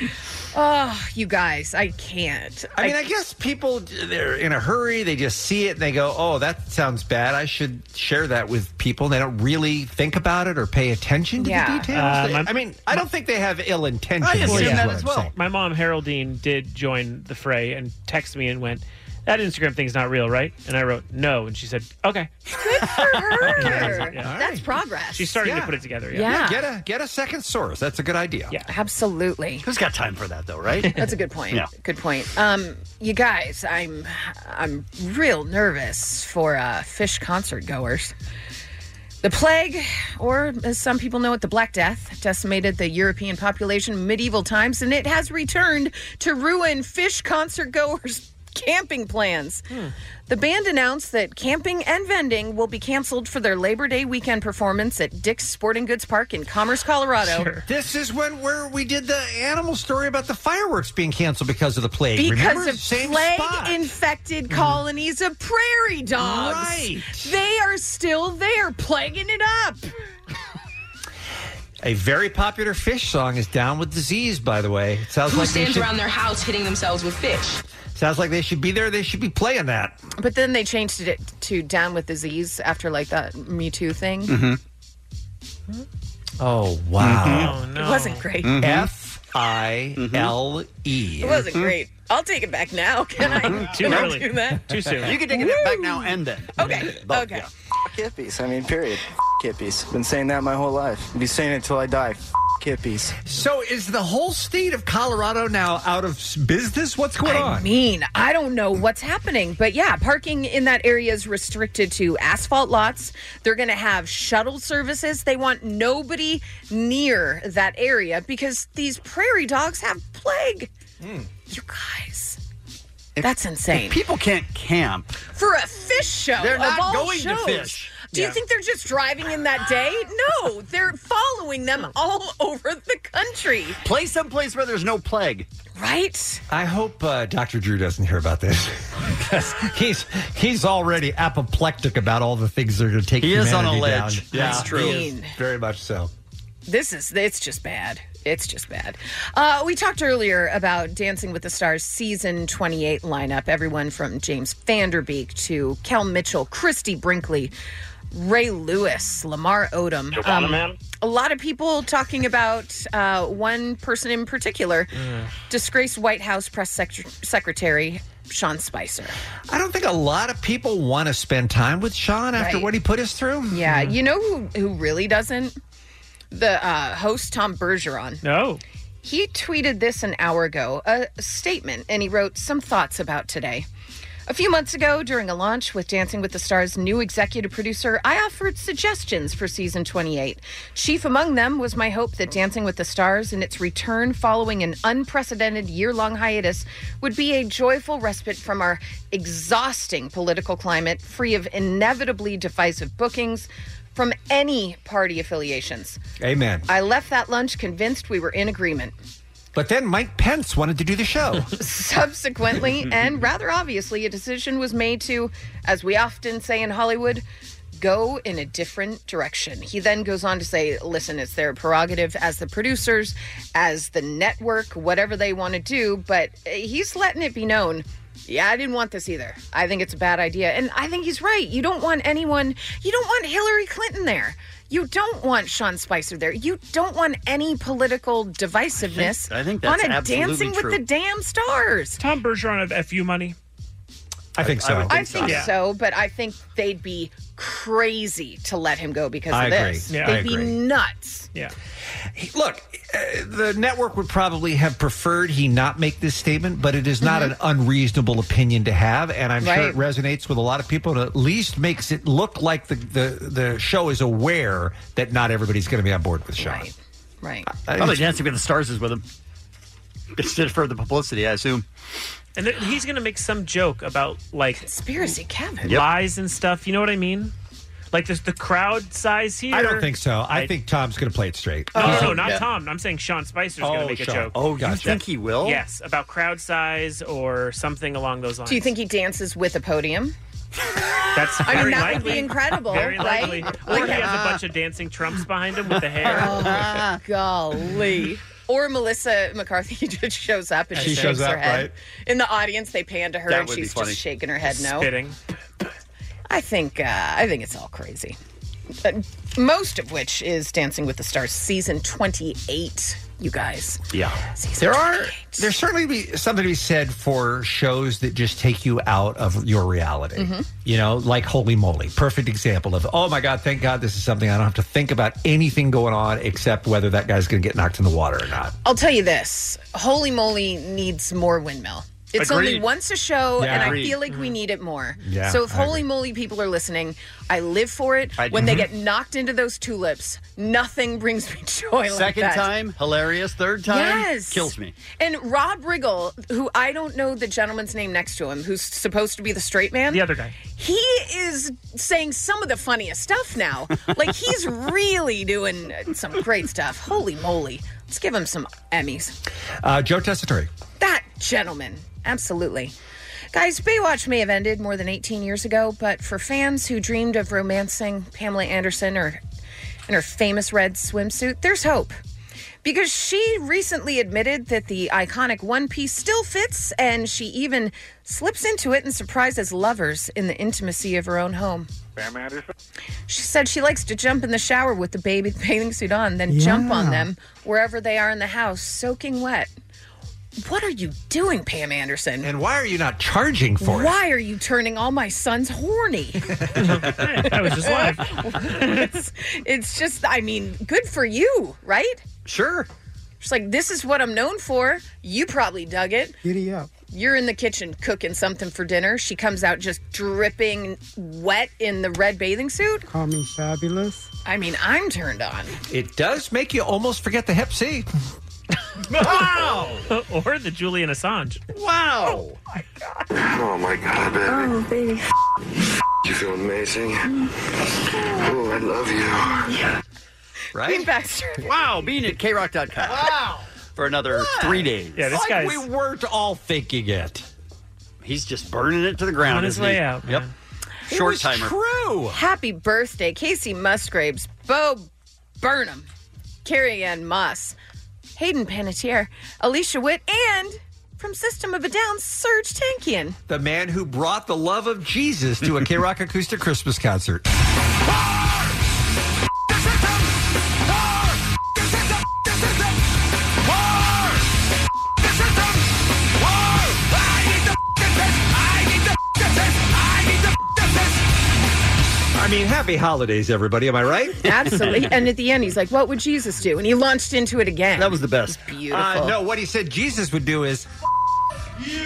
Oh, you guys, I can't. I mean, I guess people, they're in a hurry. They just see it and they go, oh, that sounds bad. I should share that with people. They don't really think about it or pay attention to Yeah. the details. Uh, They- my- I mean, I don't think they have ill intentions. I is assume what that I'm as well. saying. My mom, Haroldine, did join the fray and texted me and went, that Instagram thing's not real, right? And I wrote, no. And she said, okay. Good for her. Yeah. That's progress. She's starting Yeah. to put it together. Yeah. Yeah. Get a get a second source. That's a good idea. Yeah. Absolutely. Who's got time for that, though, right? That's a good point. Yeah. Good point. Um, you guys, I'm I'm real nervous for uh, fish concert goers. The plague, or as some people know it, the Black Death, decimated the European population in medieval times, and it has returned to ruin fish concert goers' camping plans. The band announced that camping and vending will be canceled for their Labor Day weekend performance at Dick's Sporting Goods Park in Commerce, Colorado. This is when where we did the animal story about the fireworks being canceled because of the plague. Because Remember? of Same spot. plague-infected colonies of prairie dogs. Right. They are still there, plaguing it up. A very popular fish song is "Down with Disease," by the way. It sounds Who like they stands should, around their house hitting themselves with fish? sounds like they should be there. They should be playing that. But then they changed it to Down with Disease after, like, that Me Too thing. Mm-hmm. Oh wow! Oh, no. It wasn't great. F I L E. It wasn't great. I'll take it back now. Can I? Too Can I early. do that? Too soon. You can take it back now and then. Okay. Both, Okay. yeah. Hippies. I mean, period. Hippies. Been saying that my whole life. Be saying it till I die. Kippies. So is the whole state of Colorado now out of s- business? What's going I on? mean, I don't know what's happening, but yeah, parking in that area is restricted to asphalt lots. They're going to have shuttle services. They want nobody near that area because these prairie dogs have plague. Mm. You guys, that's insane. If people can't camp. For a fish show, They're not of all going to shows. fish. Do Yeah. you think they're just driving in that day? No, they're following them all over the country. Play someplace where there's no plague. Right? I hope uh, Doctor Drew doesn't hear about this. Because he's he's already apoplectic about all the things that are going to take He is on a humanity ledge. down. Yeah. That's true. He is, very much so. This is, it's just bad. It's just bad. Uh, we talked earlier about Dancing with the Stars season twenty-eight lineup. Everyone from James Vanderbeek to Kel Mitchell, Christy Brinkley, Ray Lewis, Lamar Odom. Giovanna Man? A lot of people talking about uh, one person in particular, disgraced White House press sec- secretary, Sean Spicer. I don't think a lot of people want to spend time with Sean after Right. what he put us through. Yeah, you know who, who really doesn't? The uh, host, Tom Bergeron. No. He tweeted this an hour ago, a statement, and he wrote some thoughts about today. A few months ago, during a launch with Dancing with the Stars' new executive producer, I offered suggestions for season twenty-eight. Chief among them was my hope that Dancing with the Stars, in its return following an unprecedented year-long hiatus, would be a joyful respite from our exhausting political climate, free of inevitably divisive bookings from any party affiliations. Amen. I left that lunch convinced we were in agreement. But then Mike Pence wanted to do the show. Subsequently, and rather obviously, a decision was made to, as we often say in Hollywood, go in a different direction. He then goes on to say, listen, it's their prerogative as the producers, as the network, whatever they want to do, but he's letting it be known. Yeah, I didn't want this either. I think it's a bad idea. And I think he's right. You don't want anyone, you don't want Hillary Clinton there. You don't want Sean Spicer there. You don't want any political divisiveness I think- I think that's on a absolutely Dancing true. with the Damn Stars. Tom Bergeron of F U money? I think so. I think so, but I think they'd be crazy to let him go because I of agree. this. Yeah, they'd I be agree. nuts. Yeah. He- Look, uh, the network would probably have preferred he not make this statement, but it is not Mhm. an unreasonable opinion to have, and I'm sure Right. it resonates with a lot of people, and at least makes it look like the, the, the show is aware that not everybody's going to be on board with Sean. Right. Right. Probably Dancing with the Stars is with him. Just did it for the publicity, I assume. And then he's going to make some joke about, like... Conspiracy Kevin. Lies and stuff. You know what I mean? Like, there's the crowd size here. I don't think so. I, think Tom's going to play it straight. Oh, He's- no, not yeah. Tom. I'm saying Sean Spicer's going Oh, to make a Sean. joke. Oh, you think he will? Yes, about crowd size or something along those lines. Do you think he dances with a podium? That's I mean, very that likely. would be incredible, Very right? likely. Or Like he a- has a bunch of dancing Trumps behind him with the hair. Oh, golly. Or Melissa McCarthy just shows up and She just shows shakes her up, head. right? In the audience, they pan to her That and would be she's funny. just shaking her head no. Spitting. I think uh, I think it's all crazy. Uh, most of which is Dancing with the Stars season twenty-eight, you guys. Yeah. There are there's certainly be something to be said for shows that just take you out of your reality. Mhm. You know, like Holy Moly, perfect example of oh my God, thank God this is something I don't have to think about anything going on except whether that guy's going to get knocked in the water or not. I'll tell you this: Holy Moly needs more windmill. It's only Agreed. once a show, Yeah, and agreed. I feel like we need it more. Yeah, so if I Holy Moly people are listening, I live for it. I- when they Mhm. get knocked into those tulips, nothing brings me joy like Second that. time, hilarious. Third time, Yes. kills me. And Rob Riggle, who I don't know the gentleman's name next to him, who's supposed to be the straight man. The other guy. He is saying some of the funniest stuff now. Like, he's really doing some great stuff. Holy moly. Let's give him some Emmys. Uh, Joe Tessitore. That gentleman. Absolutely. Guys, Baywatch may have ended more than eighteen years ago, but for fans who dreamed of romancing Pamela Anderson or in her famous red swimsuit, there's hope. Because she recently admitted that the iconic one piece still fits, and she even slips into it and surprises lovers in the intimacy of her own home. Pam Anderson? She said she likes to jump in the shower with the baby bathing suit on, then jump on Yeah. them wherever they are in the house, soaking wet. What are you doing, Pam Anderson? And why are you not charging for it? Why are you turning all my sons horny? I was just live. it's, it's just, I mean, good for you, right? Sure. It's like, this is what I'm known for. You probably dug it. Giddy up. You're in the kitchen cooking something for dinner. She comes out just dripping wet in the red bathing suit. Call me fabulous. I mean, I'm turned on. It does make you almost forget the Hep C. Wow! Or the Julian Assange. Wow! Oh, my God. Oh, my God, baby. Oh, baby. You feel amazing. Oh, I love you. Right? Bean Baxter. Wow, bean at K rock dot com. Wow. For another three days. Yeah, this like guy's we weren't all thinking it. He's just burning it to the ground. on his isn't way he? out. Yep. man. Short it was timer. True. Happy birthday, Casey Musgraves, Bo Burnham, Carrie Ann Moss, Hayden Panettiere, Alicia Witt, and from System of a Down, Serge Tankian. The man who brought the love of Jesus to a K-Rock acoustic Christmas concert. I mean, happy holidays, everybody. Am I right? Absolutely. And at the end, he's like, what would Jesus do? And he launched into it again. That was the best. It was beautiful. Uh, no, what he said Jesus would do is... You.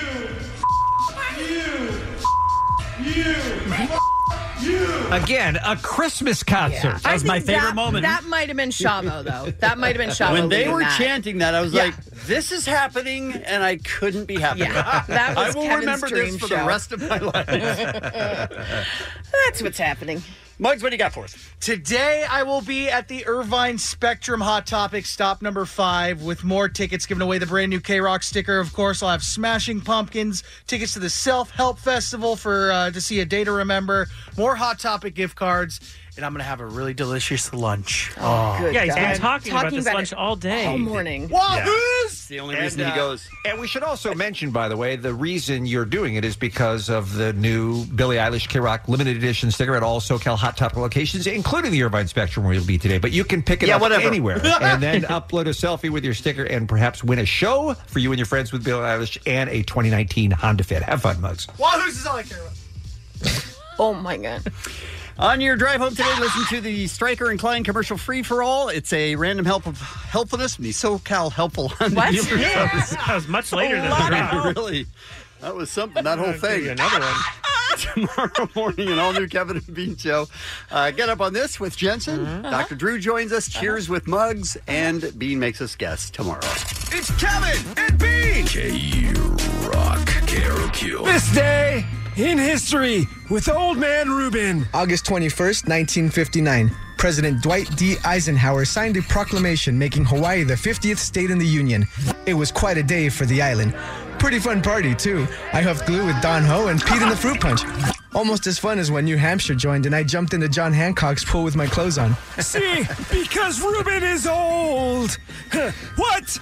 You. You. You. Again, a Christmas concert. Yeah. That was I my think favorite that, moment. That might have been Shavo, though. That might have been Shavo. When they leading were that. chanting that, I was Yeah. like, this is happening, and I couldn't be happier. Yeah, that was I will Kevin's remember dream this for show. the rest of my life. That's what's happening. Muggs, what do you got for us? Today, I will be at the Irvine Spectrum Hot Topic stop number five with more tickets giving away the brand new K-Rock sticker. Of course, I'll have Smashing Pumpkins, tickets to the Self-Help Festival for uh, to see A Day to Remember, more Hot Topic gift cards, and I'm going to have a really delicious lunch. Oh, good Yeah, he's been God. talking, about this lunch it all day. all morning. Wahoos! It's the only And, reason uh, he goes. And we should also mention, by the way, the reason you're doing it is because of the new Billie Eilish K-Rock limited edition sticker at all SoCal Hot Topic locations, including the Irvine Spectrum where you'll be today. But you can pick it Yeah, up whatever. anywhere and then upload a selfie with your sticker and perhaps win a show for you and your friends with Billie Eilish and a twenty nineteen Honda Fit. Have fun, Mugs. Wahoos is all I care about. Oh, my God. On your drive home today, listen to the Stryker and Klein commercial Free for All. It's a random help of helpfulness from the SoCal Helpful Honda What? Dealers. Yeah. That was much later than lot of that. help. Really? That was something, that whole I'll give you thing. another one. Tomorrow morning, an all-new Kevin and Bean show. Uh, get up on this with Jensen. Uh-huh. Doctor Drew joins us. Cheers with Muggs. And Bean makes us guest tomorrow. It's Kevin and Bean! K-Rock, K R O Q. This day in history with Old Man Reuben. August twenty-first, nineteen fifty-nine. President Dwight D. Eisenhower signed a proclamation making Hawaii the fiftieth state in the Union. It was quite a day for the island. Pretty fun party, too. I huffed glue with Don Ho and peed in the fruit punch. Almost as fun as when New Hampshire joined and I jumped into John Hancock's pool with my clothes on. See, because Reuben is old. What?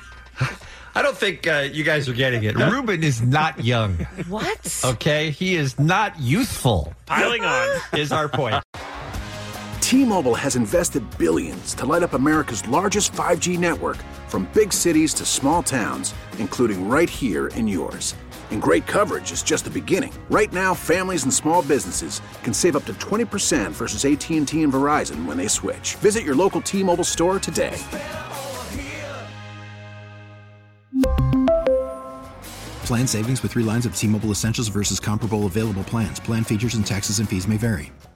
I don't think uh, you guys are getting it. Ruben is not young. What? Okay? He is not youthful, Piling on. is our point. T-Mobile has invested billions to light up America's largest five G network, from big cities to small towns, including right here in yours. And great coverage is just the beginning. Right now, families and small businesses can save up to twenty percent versus A T and T and Verizon when they switch. Visit your local T-Mobile store today. Plan savings with three lines of T-Mobile Essentials versus comparable available plans. Plan features and taxes and fees may vary.